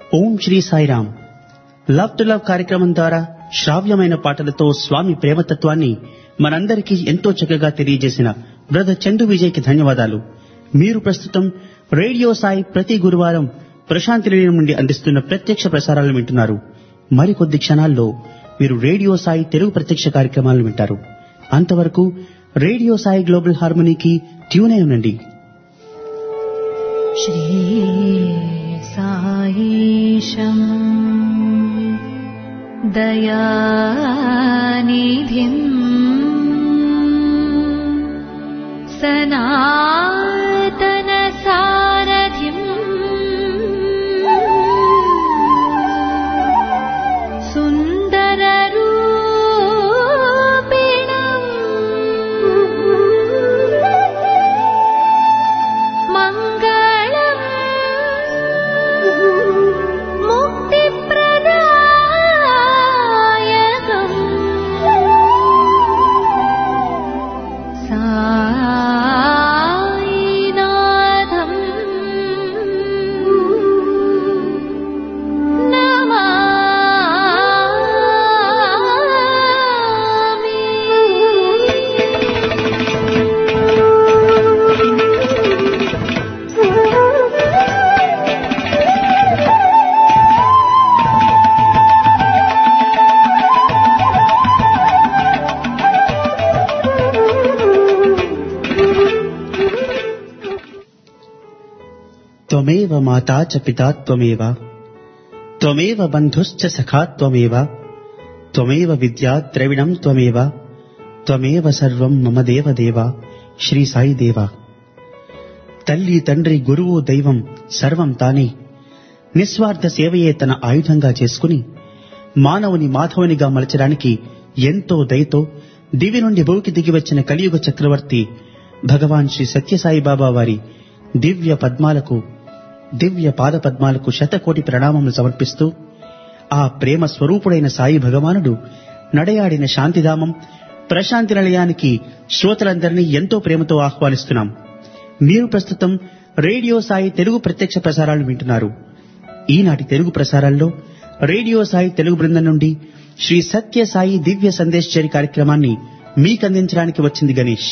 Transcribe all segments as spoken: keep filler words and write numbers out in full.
Om Sri Sairam. Love to love కార్యక్రమం ద్వారా శ్రావ్యమైన పాటలతో స్వామి ప్రేమతత్వాన్ని మనందరికీ ఎంతో చక్కగా తెలియజేసిన బ్రదర్ చందు విజయ్ కి ధన్యవాదాలు. మీరు ప్రస్తుతం రేడియో సాయి ప్రతి గురువారం ప్రశాంతి నిలయం నుండి అందిస్తున్న ప్రత్యక్ష ప్రసారాలను వింటున్నారు. మరికొద్ది క్షణాల్లో మీరు రేడియో సాయి తెలుగు ప్రత్యక్ష కార్యక్రమాలను వింటారు. అంతవరకు రేడియో సాయి గ్లోబల్ హార్మనీకి ట్యూన్ అయి ఉండండి. శ్రీ సాయిశం దయానిధిం సనాతన సారథిం సుందర రూపిణం మంగళం ముక్తిప్రదాయకం సాయినాథం నమామి. త్వమేవ మాతా చ పితా త్వమేవ త్వమేవ బంధుశ్చ సఖా త్వమేవ త్వమేవ విద్యా ద్రవిణం త్వమేవ త్వమేవ సర్వం మమ దేవ దేవ. శ్రీ సాయి దేవ. తల్లి తండ్రి గురువు దైవం సర్వం తానే నిస్వార్థ సేవయే తన ఆయుధంగా చేసుకుని మానవుని మాధవునిగా మలచడానికి ఎంతో దయతో దివి నుండి భూమికి దిగివచ్చిన కలియుగ చక్రవర్తి భగవాన్ శ్రీ సత్యసాయిబాబా వారి దివ్య పద్మాలకు దివ్య పాద పద్మాలకు శతకోటి ప్రణామములు సమర్పిస్తూ ఆ ప్రేమ స్వరూపుడైన సాయి భగవానుడు నడయాడిన శాంతిధామం ప్రశాంతి నిలయానికి శ్రోతలందరినీ ఎంతో ప్రేమతో ఆహ్వానిస్తున్నాం. మీరు ప్రస్తుతం రేడియో సాయి తెలుగు ప్రత్యక్ష ప్రసారాలు వింటున్నారు. ఈనాటి తెలుగు ప్రసారాల్లో రేడియో సాయి తెలుగు బృందం నుండి శ్రీ సత్య సాయి దివ్య సందేశ్చరి కార్యక్రమాన్ని మీకందించడానికి వచ్చింది గణేష్.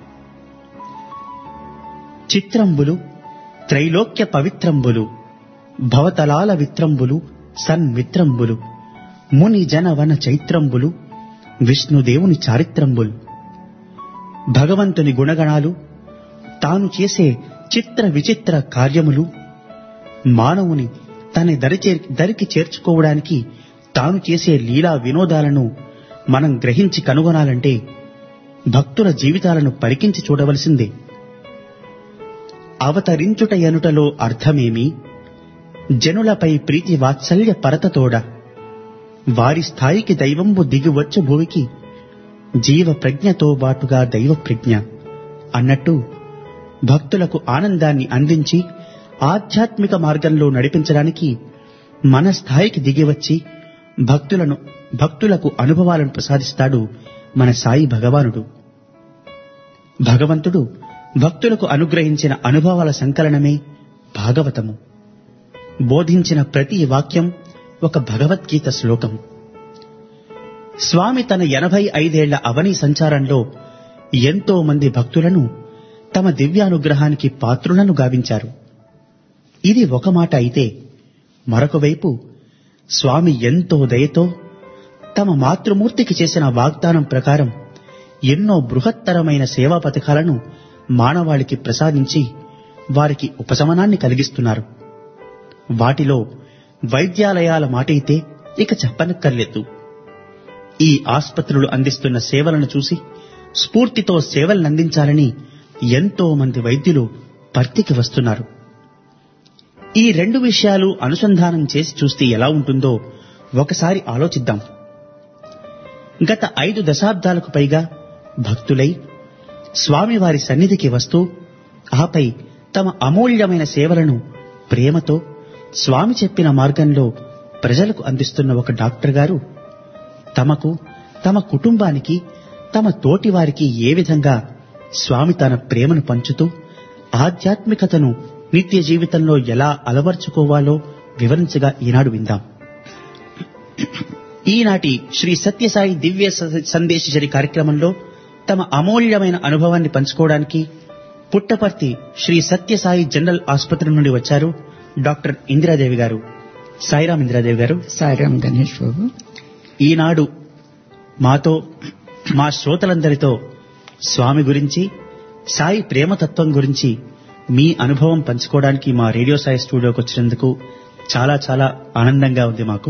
చిత్రంబులు త్రైలోక్య పవిత్రంబులు భవతలాల విత్రంబులు సన్మిత్రంబులు ముని జనవన చైత్రంబులు విష్ణుదేవుని చారిత్రంబులు. భగవంతుని గుణగణాలు, తాను చేసే చిత్ర విచిత్ర కార్యములు, మానవుని తన దరిచే దరికి చేర్చుకోవడానికి తాను చేసే లీలా వినోదాలను మనం గ్రహించి కనుగొనాలంటే భక్తుల జీవితాలను పరికించి చూడవలసిందే. అవతరించుట ఎనుటలో అర్థమేమి, జనులపై ప్రీతి వాత్సల్య పరతతోడ, వారి స్థాయికి దైవంబు దిగివచ్చు భూమికి, జీవ ప్రజ్ఞతో బాటుగా దైవ ప్రజ్ఞ అన్నట్టు భక్తులకు ఆనందాన్ని అందించి ఆధ్యాత్మిక మార్గంలో నడిపించడానికి మన స్థాయికి దిగివచ్చి భక్తులను భక్తులకు అనుభవాలను ప్రసాదిస్తాడు మన సాయి భగవానుడు. భగవంతుడు భక్తులకు అనుగ్రహించిన అనుభవాల సంకలనమే భాగవతము. బోధించిన ప్రతి వాక్యం ఒక భగవద్గీత శ్లోకం. స్వామి తన ఎనభై ఐదేళ్ల అవని సంచారంలో ఎంతో మంది భక్తులను తమ దివ్యానుగ్రహానికి పాత్రులను గావించారు. ఇది ఒక మాట అయితే, మరొక వైపు స్వామి ఎంతో దయతో తమ మాతృమూర్తికి చేసిన వాగ్దానం ప్రకారం ఎన్నో బృహత్తరమైన సేవా పథకాలను మానవాళికి ప్రసాదించి వారికి ఉపశమనాన్ని కలిగిస్తున్నారు. వాటిలో వైద్యాలయాల మాటైతే ఇక చెప్పనక్కర్లేదు. ఈ ఆస్పత్రులు అందిస్తున్న సేవలను చూసి స్ఫూర్తితో సేవలనందించాలని ఎంతో మంది వైద్యులు భర్తీకి వస్తున్నారు. ఈ రెండు విషయాలు అనుసంధానం చేసి చూస్తే ఎలా ఉంటుందో ఒకసారి ఆలోచిద్దాం. గత ఐదు దశాబ్దాలకు పైగా భక్తులై స్వామివారి సన్నిధికి వస్తూ ఆపై తమ అమూల్యమైన సేవలను ప్రేమతో స్వామి చెప్పిన మార్గంలో ప్రజలకు అందిస్తున్న ఒక డాక్టర్ గారు తమకు, తమ కుటుంబానికి, తమ తోటివారికి ఏ విధంగా స్వామి తన ప్రేమను పంచుతూ ఆధ్యాత్మికతను నిత్య జీవితంలో ఎలా అలవర్చుకోవాలో వివరించగా ఈనాడు విందాం. ఈనాటి శ్రీ సత్యసాయి దివ్య స- సందేశజరి కార్యక్రమంలో తమ అమూల్యమైన అనుభవాన్ని పంచుకోవడానికి పుట్టపర్తి శ్రీ సత్యసాయి జనరల్ ఆసుపత్రి నుండి వచ్చారు డాక్టర్ ఇందిరాదేవి గారు. సాయిరాం ఇందిరాదేవి గారు. సాయిరాం గణేష్ బాబు. ఈనాడు మాతో మా శ్రోతలందరితో స్వామి గురించి, సాయి ప్రేమతత్వం గురించి మీ అనుభవం పంచుకోవడానికి మా రేడియో సాయి స్టూడియోకి వచ్చినందుకు చాలా చాలా ఆనందంగా ఉంది మాకు.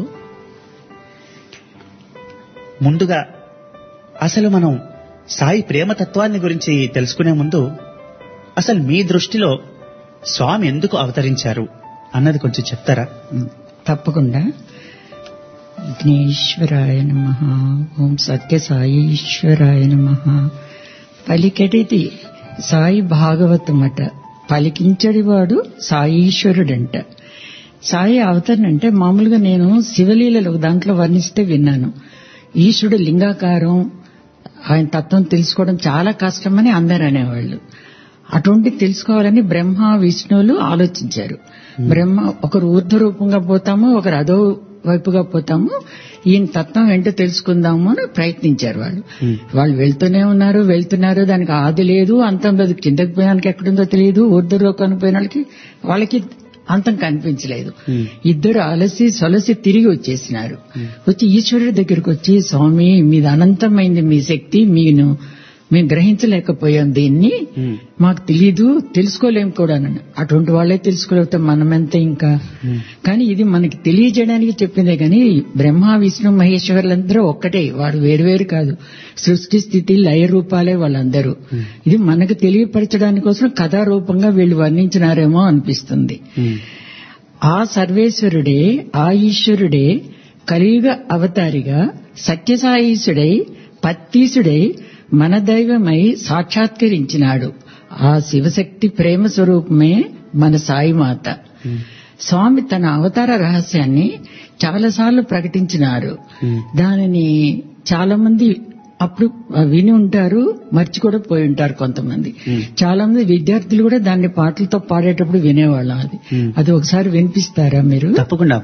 ముందుగా అసలు మనం సాయి ప్రేమతత్వాన్ని గురించి తెలుసుకునే ముందు అసలు మీ దృష్టిలో స్వామి ఎందుకు అవతరించారు అన్నది కొంచెం చెప్తారా? తప్పకుండా. విఘ్నేశ్వరాయ నమః. ఓం సత్య సాయి ఈశ్వరాయ నమః. పలికెడిది సాయి భాగవతమట, పలికించడివాడు సాయీశ్వరుడంట. సాయి అవతరణ అంటే మామూలుగా నేను శివలీలలో దాంట్లో వర్ణిస్తే విన్నాను. ఈశ్వరుడు లింగాకారం, ఆయన తత్వం తెలుసుకోవడం చాలా కష్టమని అందరు అనేవాళ్ళు. అటువంటి తెలుసుకోవాలని బ్రహ్మ విష్ణువులు ఆలోచించారు. బ్రహ్మ ఒకరు ఊర్ధ్వ రూపంగా పోతాము, ఒకరు అదో వైపుగా పోతాము, ఈయన తత్వం ఏంటో తెలుసుకుందాము అని ప్రయత్నించారు వాళ్ళు. వాళ్ళు వెళ్తూనే ఉన్నారు వెళ్తున్నారు దానికి ఆది లేదు, అంతం లేదు. కిందకి పోయానికి ఎక్కడుందో తెలియదు, ఊర్ధ్వ రూపానికి పోయిన వాళ్ళకి వాళ్ళకి అంతం కనిపించలేదు. ఇద్దరు అలసి సొలసి తిరిగి వచ్చేసినారు. వచ్చి ఈశ్వరుడి దగ్గరికి వచ్చి, స్వామి మీది అనంతమైంది మీ శక్తి, మీను మేము గ్రహించలేకపోయాం, దీన్ని మాకు తెలీదు, తెలుసుకోలేం కూడా. అటువంటి వాళ్ళే తెలుసుకోలేకపోతే మనమెంత ఇంకా. కానీ ఇది మనకి తెలియజేయడానికి చెప్పిందే కానీ బ్రహ్మ విష్ణు మహేశ్వరులందరూ ఒక్కటే, వాడు వేరువేరు కాదు. సృష్టి స్థితి లయ రూపాలే వాళ్ళందరూ. ఇది మనకు తెలియపరచడానికి కోసం కథారూపంగా వీళ్ళు వర్ణించినారేమో అనిపిస్తుంది. ఆ సర్వేశ్వరుడే, ఆ ఈశ్వరుడే కలియుగ అవతారిగా సత్యసాయీశుడై పత్తీసుడై మన దైవమై సాక్షాత్కరించినాడు. ఆ శివశక్తి ప్రేమ స్వరూపమే మన సాయిమాత. స్వామి తన అవతార రహస్యాన్ని చాలాసార్లు ప్రకటించినారు. దానిని చాలా మంది అప్పుడు విని ఉంటారు, మర్చి కూడా పోయి ఉంటారు కొంతమంది. చాలా మంది విద్యార్థులు కూడా దాన్ని పాటలతో పాడేటప్పుడు వినేవాళ్ళం. అది అది ఒకసారి వినిపిస్తారా మీరు? తప్పకుండా.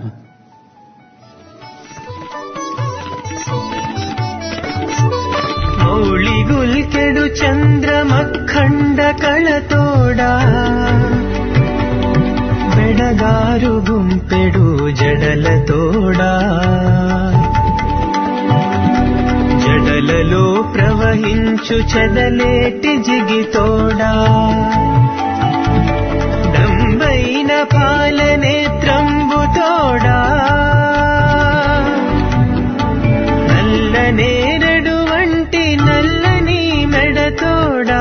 ಮೌಳಿಗುಲ್ಕೆಡು ಚಂದ್ರಮಖಂಡ ಕಳತೋಡ ಬೆಡಗಾರು ಗುಂಪೆಡು ಜಡಲ ತೋಡ జడలలో ప్రవహించు చెదలేటి జిగితోడా డంబైన పాలనేత్రంబుతోడా నల్ల నేరడు వంటి నల్లని మెడతోడా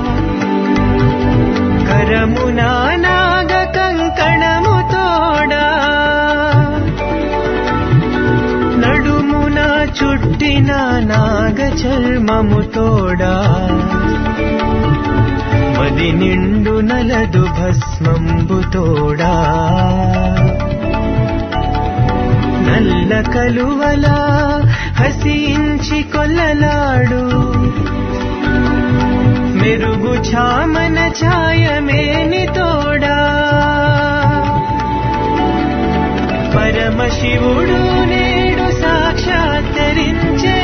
కరమునా నాగ కంకణముతోడా నడుమున చుట్టిన నాగ చర్మముతోడా మది నిండు నలదు భస్మంబుతోడా నల్ల కలువలా హసించి కొల్లలాడు మెరుగు ఛామన ఛాయమేని తోడా పరమశివుడు నేడు సాక్షాత్కరించే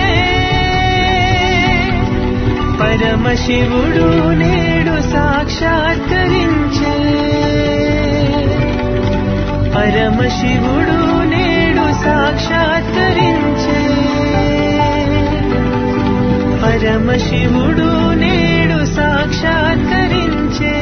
పరమశివుడు నేడు సాక్షాత్కరించే పరమశివుడు నేడు సాక్షాత్కరించే పరమశివుడు నేడు సాక్షాత్కరించే.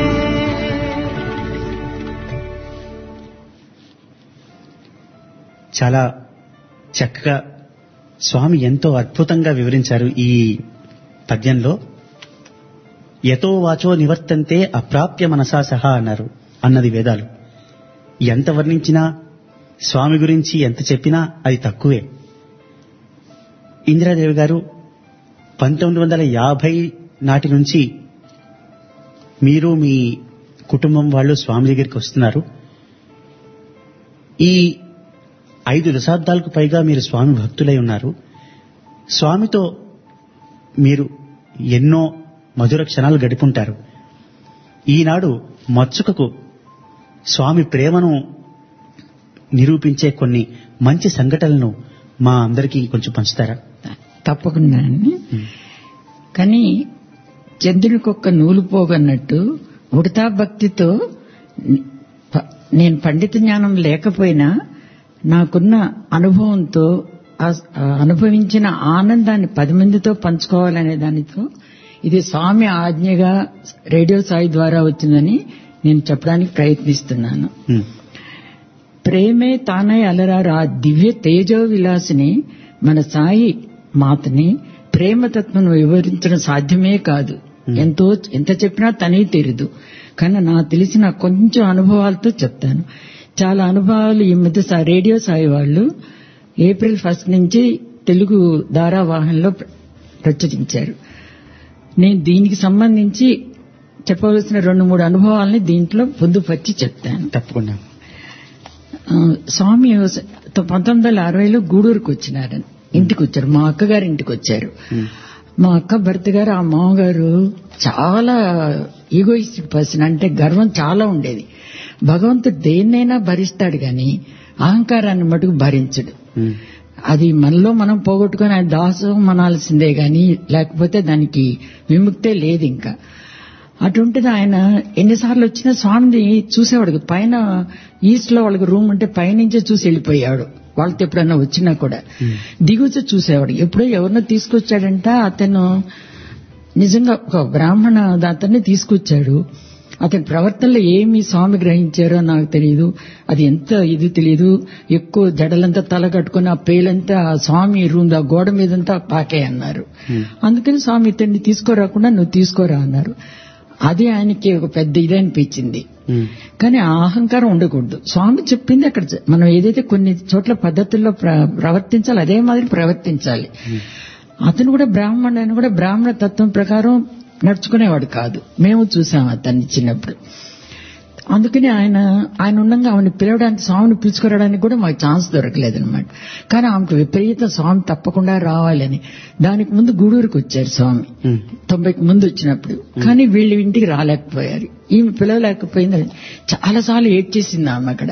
చాలా చక్కగా స్వామి ఎంతో అద్భుతంగా వివరించారు ఈ పద్యంలో. యతో వాచో నివర్తంతే అప్రాప్య మనసా సహా అన్నారు అన్నది వేదాలు. ఎంత వర్ణించినా స్వామి గురించి ఎంత చెప్పినా అది తక్కువే. ఇందిరాదేవి గారు పంతొమ్మిది వందల యాభై నాటి నుంచి మీరు మీ కుటుంబం వాళ్ళు స్వామి దగ్గరికి వస్తున్నారు. ఈ ఐదు దశాబ్దాలకు పైగా మీరు స్వామి భక్తులై ఉన్నారు. స్వామితో మీరు ఎన్నో మధుర క్షణాలు గడిపుంటారు. ఈనాడు మచ్చుకకు స్వామి ప్రేమను నిరూపించే కొన్ని మంచి సంఘటనలను మా అందరికీ కొంచెం పంచుతారా? తప్పకుండా అండి. కానీ చంద్రునికొక్క నూలు పోగన్నట్టు ఉడతా భక్తితో ప- నేను పండిత జ్ఞానం లేకపోయినా నాకున్న అనుభవంతో ఆ- ఆ అనుభవించిన ఆనందాన్ని పది మందితో పంచుకోవాలనే దానితో ఇది స్వామి ఆజ్ఞగా రేడియో సాయి ద్వారా వచ్చిందని నేను చెప్పడానికి ప్రయత్నిస్తున్నాను. ఉమ్, ప్రేమే తానై అలరారు ఆ దివ్య తేజో విలాసిని మన సాయి మాతని ప్రేమతత్వం వివరించడం సాధ్యమే కాదు. ఎంతో ఎంత చెప్పినా తనే తెలీదు. కానీ నాకు తెలిసిన కొంచెం అనుభవాలతో చెప్తాను. చాలా అనుభవాలు ఈ మధ్య సా- రేడియో సాయి వాళ్ళు ఏప్రిల్ ఫస్ట్ నుంచి తెలుగు ధారావాహంలో ప్ర- ప్రచురించారు. నేను దీనికి సంబంధించి చెప్పవలసిన రెండు మూడు అనుభవాలని దీంట్లో పొందుపరిచి చెప్తాను. తప్పకుండా. ఆ, స్వామి పంతొమ్మిది వందల అరవైలో గూడూరుకు వచ్చినారు. ఇంటికి వచ్చారు, మా అక్కగారి ఇంటికి వచ్చారు. ఉమ్, మా అక్క భర్త గారు ఆ మామగారు చాలా ఈగోయిస్టిక్ పర్సన్, అంటే గర్వం చాలా ఉండేది. భగవంతుడు దేన్నైనా భరిస్తాడు గాని అహంకారాన్ని మటుకు భరించడు. ఉమ్, అది మనలో మనం పోగొట్టుకుని ఆయన దాసం మనాల్సిందే గాని లేకపోతే దానికి విముక్తే లేదు. ఇంకా అటుంటిది ఆయన ఎన్నిసార్లు వచ్చినా స్వామిని చూసేవాడు. పైన ఈస్ట్ లో వాళ్ళకి రూమ్ ఉంటే పైనుంచే చూసి వెళ్ళిపోయాడు. వాళ్ళతో ఎప్పుడన్నా వచ్చినా కూడా దిగుచు చూసేవాడు. ఎప్పుడో ఎవరినో తీసుకొచ్చాడంట, అతను నిజంగా ఒక బ్రాహ్మణ అతన్ని తీసుకొచ్చాడు. అతని ప్రవర్తనలో ఏమి స్వామి గ్రహించారో నాకు తెలియదు. అది ఎంత ఇది తెలియదు. ఎక్కువ జడలంతా తల కట్టుకుని ఆ పేలంతా ఆ స్వామి రూమ్ ఆ గోడ మీదంతా పాకే అన్నారు. అందుకని స్వామి ఇతన్ని తీసుకోరాకుండా నువ్వు తీసుకోరా అన్నారు. అది ఆయనకి ఒక పెద్ద ఇది అనిపించింది. ఉమ్, కానీ ఆ అహంకారం ఉండకూడదు. స్వామి చెప్పింది అక్కడ జ- మనం ఏదైతే కొన్ని చోట్ల పద్ధతుల్లో ప్ర- ప్రవర్తించాలి అదే మాదిరి ప్రవర్తించాలి. అతను కూడా బ్రాహ్మణుడు, ఆయన కూడా బ్రాహ్మణ తత్వం ప్రకారం నడుచుకునేవాడు కాదు. మేము చూసాం అతన్ని చిన్నప్పుడు. అందుకని ఆయన ఆయన ఉండగా ఆమెను పిలవడానికి, స్వామిని పిలుచుకురావడానికి కూడా మాకు ఛాన్స్ దొరకలేదన్నమాట. కానీ ఆమెకు విపరీత స్వామి తప్పకుండా రావాలని దానికి ముందు గూడూరుకు వచ్చారు స్వామి, ఉమ్, తొంభైకి ముందు వచ్చినప్పుడు. కానీ వీళ్ళు ఇంటికి రాలేకపోయారు. ఈమె పిలవలేకపోయిందని చాలాసార్లు ఏడ్ చేసింది ఆమె అక్కడ.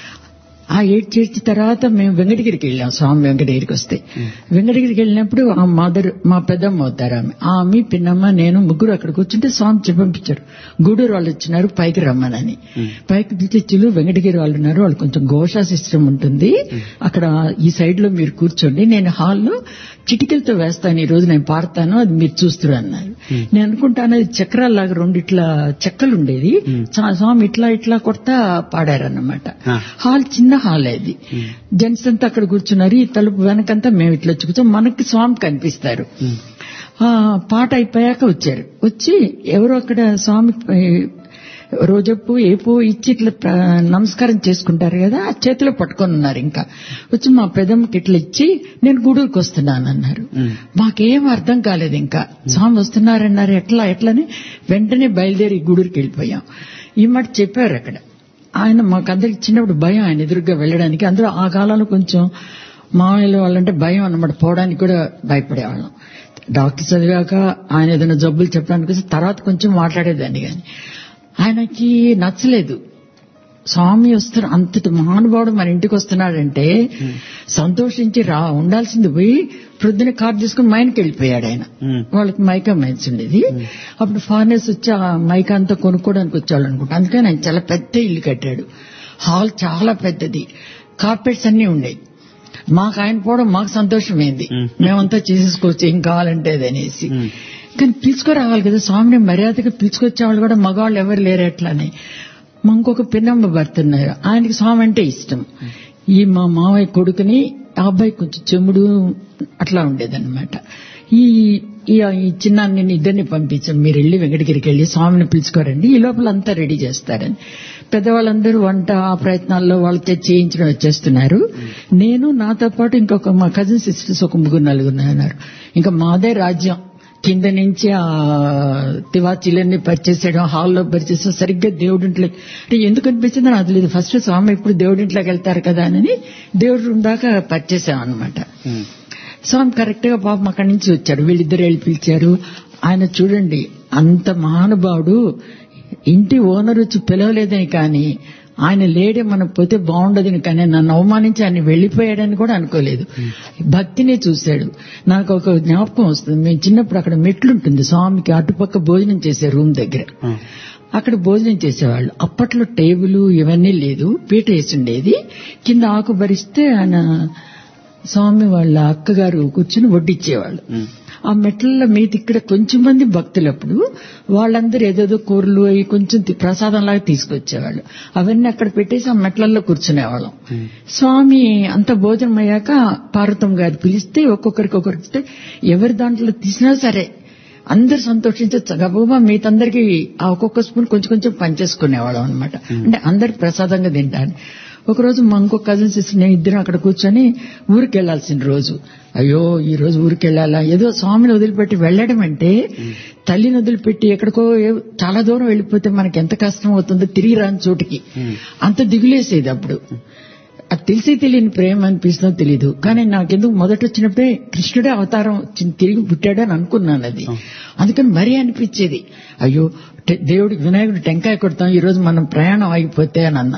ఆ ఏడ్ చేసిన తర్వాత మేము వెంకటగిరికి వెళ్ళాం. స్వామి వెంకటగిరికి వస్తే వెంకటగిరికి వెళ్ళినప్పుడు ఆ మదర్ మా పెద్దమ్మ అవుతారు ఆమె, ఆమె పిన్నమ్మ నేను ముగ్గురు అక్కడ కూర్చుంటే స్వామి చెప్పంపించారు గూడూరు వాళ్ళు వచ్చినారు పైకి రమ్మనని. పైకి పిలిచిలు వెంకటగిరి వాళ్ళు ఉన్నారు, వాళ్ళు కొంచెం ఘోషా సిస్టమ్ ఉంటుంది అక్కడ, ఈ సైడ్ లో మీరు కూర్చోండి, నేను హాల్లో చిటికలతో వేస్తాను, ఈ రోజు నేను పాడతాను, అది మీరు చూస్తున్నారు అన్నారు. నేను అనుకుంటాను అది చక్రాల్లాగా రెండు ఇట్లా చెక్కలు ఉండేది, చా- స్వామి ఇట్లా ఇట్లా కొడతా పాడారన్నమాట. హాల్ చిన్న హాల్ అది, జెంట్స్ అంతా అక్కడ కూర్చున్నారు. ఈ తలుపు వెనకంతా మేము ఇట్లా కూర్చొని మనకి స్వామి కనిపిస్తారు. ఆ పాట అయిపోయాక వచ్చారు. వచ్చి ఎవరో అక్కడ స్వామి రోజప్పు ఏపో ఇచ్చి ఇట్లా ప్ర- నమస్కారం చేసుకుంటారు కదా, ఆ చేతిలో పట్టుకొని ఉన్నారు. ఇంకా వచ్చి మా పెదమ్మకి ఇట్లా ఇచ్చి నేను గూడూరుకు వస్తున్నాను అన్నారు. మాకేం అర్థం కాలేదు. ఇంకా స్వామి వస్తున్నారన్నారు, ఎట్లా ఎట్లని వెంటనే బయలుదేరి గూడూరుకి వెళ్ళిపోయాం. ఈ మాట చెప్పారు అక్కడ. ఆయన మాకందరికి చిన్నప్పుడు భయం ఆయన ఎదురుగా వెళ్ళడానికి. అందులో ఆ కాలంలో కొంచెం మామయ్యలు వాళ్ళంటే భయం అన్నమాట, పోవడానికి కూడా భయపడేవాళ్ళం. డాక్టర్ చదివాక ఆయన ఏదైనా జబ్బులు చెప్పడానికి వస్తే తర్వాత కొంచెం మాట్లాడేదాన్ని. కానీ ఆయనకి నచ్చలేదు. స్వామి వస్తారు, అంతటి మహానుభావుడు మన ఇంటికి వస్తున్నాడంటే సంతోషించి రా ఉండాల్సింది పోయి ప్రొద్దున కార్ తీసుకుని మైన్కి వెళ్ళిపోయాడు ఆయన. వాళ్ళకి మైకా మైన్స్ ఉండేది అప్పుడు. ఫారినర్స్ వచ్చి ఆ మైకా అంతా కొనుక్కోవడానికి వచ్చేవాళ్ళు అనుకుంటా. అందుకని ఆయన చాలా పెద్ద ఇల్లు కట్టాడు. హాల్ చాలా పెద్దది, కార్పెట్స్ అన్ని ఉండేవి. మాకు ఆయన పోవడం మాకు సంతోషమైంది, మేమంతా చేసేసుకోవచ్చు ఏం కావాలంటే అది అనేసి. కానీ పిలుచుకురావాలి కదా స్వామిని, మర్యాదగా పిలుచుకొచ్చేవాళ్ళు కూడా మగవాళ్ళు ఎవరు లేరు ఎట్లానే. మా ఇంకొక పిన్నమ్మ భర్త ఉన్నారు, ఆయనకి స్వామి అంటే ఇష్టం. ఈ మా మావయ్య కొడుకుని ఆ అబ్బాయి కొంచెం చెముడు అట్లా ఉండేదన్నమాట. ఈ ఈ చిన్నాన్ని నేను ఇద్దరిని పంపించాం, మీరు వెళ్ళి వెంకటగిరికి వెళ్ళి స్వామిని పిలుచుకోరండి, ఈ లోపల అంతా రెడీ చేస్తారని. పెద్దవాళ్ళందరూ వంట ఆ ప్రయత్నాల్లో వాళ్ళతో చేయించడం వచ్చేస్తున్నారు. నేను నాతో పాటు ఇంకొక మా కజిన్ సిస్టర్స్ ఒక ముగ్గురు నలుగురు ఉన్నారు. ఇంకా మాదే రాజ్యం. కింద నుంచి ఆ తివాచీలన్నీ పరిచేసేయడం, హాల్లో పరిచేసాం. సరిగ్గా దేవుడింట్లో అంటే ఎందుకు అనిపించిందో నాకు తెలియదు. ఫస్ట్ స్వామి ఇప్పుడు దేవుడింట్లోకి వెళ్తారు కదా అని దేవుడి రూమ్ దాకా పరిచేసాం అనమాట. స్వామి కరెక్ట్ గా పాపం అక్కడి నుంచి వచ్చాడు, వీళ్ళిద్దరు వెళ్ళి పిలిచారు. ఆయన చూడండి అంత మహానుభావుడు, ఇంటి ఓనర్ వచ్చి పిలవలేదని కానీ ఆయన లేడే మనం పోతే బాగుండదని, కానీ నన్ను అవమానించి ఆయన వెళ్లిపోయాడని కూడా అనుకోలేదు. భక్తినే చూశాడు. నాకు ఒక జ్ఞాపకం వస్తుంది. మేము చిన్నప్పుడు అక్కడ మెట్లుంటుంది స్వామికి, అటుపక్క భోజనం చేసే రూమ్ దగ్గర. అక్కడ భోజనం చేసేవాళ్ళు. అప్పట్లో టేబుల్ ఇవన్నీ లేదు, పీట వేసి ఉండేది. కింద ఆకు భరిస్తే ఆయన స్వామి వాళ్ళ అక్కగారు కూర్చుని వడ్డిచ్చేవాళ్ళు. ఆ మెట్ల మీద ఇక్కడ కొంచెం మంది భక్తులప్పుడు వాళ్ళందరూ ఏదేదో కూరలు అవి కొంచెం ప్రసాదంలాగా తీసుకొచ్చేవాళ్ళు. అవన్నీ అక్కడ పెట్టేసి ఆ మెట్లల్లో కూర్చునేవాళ్ళం. స్వామి అంత భోజనం అయ్యాక పార్వతమ్మ గారు పిలిస్తే ఒక్కొక్కరికి ఒక్కొక్కరిస్తే ఎవరి దాంట్లో తీసినా సరే అందరు సంతోషించచ్చు. గబగబా మీతందరికీ ఆ ఒక్కొక్క స్పూన్ కొంచెం కొంచెం పంచేసుకునేవాళ్ళం అనమాట. అంటే అందరు ప్రసాదంగా తింటారు. ఒకరోజు మా ఇంకో కజిన్ సిస్టర్ నేను ఇద్దరం అక్కడ కూర్చొని ఊరికి వెళ్లాల్సిన రోజు. అయ్యో ఈ రోజు ఊరికి వెళ్ళాలా, ఏదో స్వామిని వదిలిపెట్టి వెళ్లడం అంటే తల్లిని వదిలిపెట్టి ఎక్కడికో చాలా దూరం వెళ్లిపోతే మనకి ఎంత కష్టం అవుతుందో తిరిగి రాని చోటికి. అంత దిగులేసేది అప్పుడు. అది తెలిసి తెలియని ప్రేమ అనిపిస్తుందో తెలీదు. కానీ నాకెందుకు మొదట వచ్చినప్పుడే కృష్ణుడే అవతారం తిరిగి పుట్టాడని అనుకున్నాను. అది అందుకని మరీ అనిపించేది, అయ్యో దేవుడికి వినాయకుడు టెంకాయ కొడతాం ఈ రోజు మనం ప్రయాణం ఆగిపోతే అని అన్నా.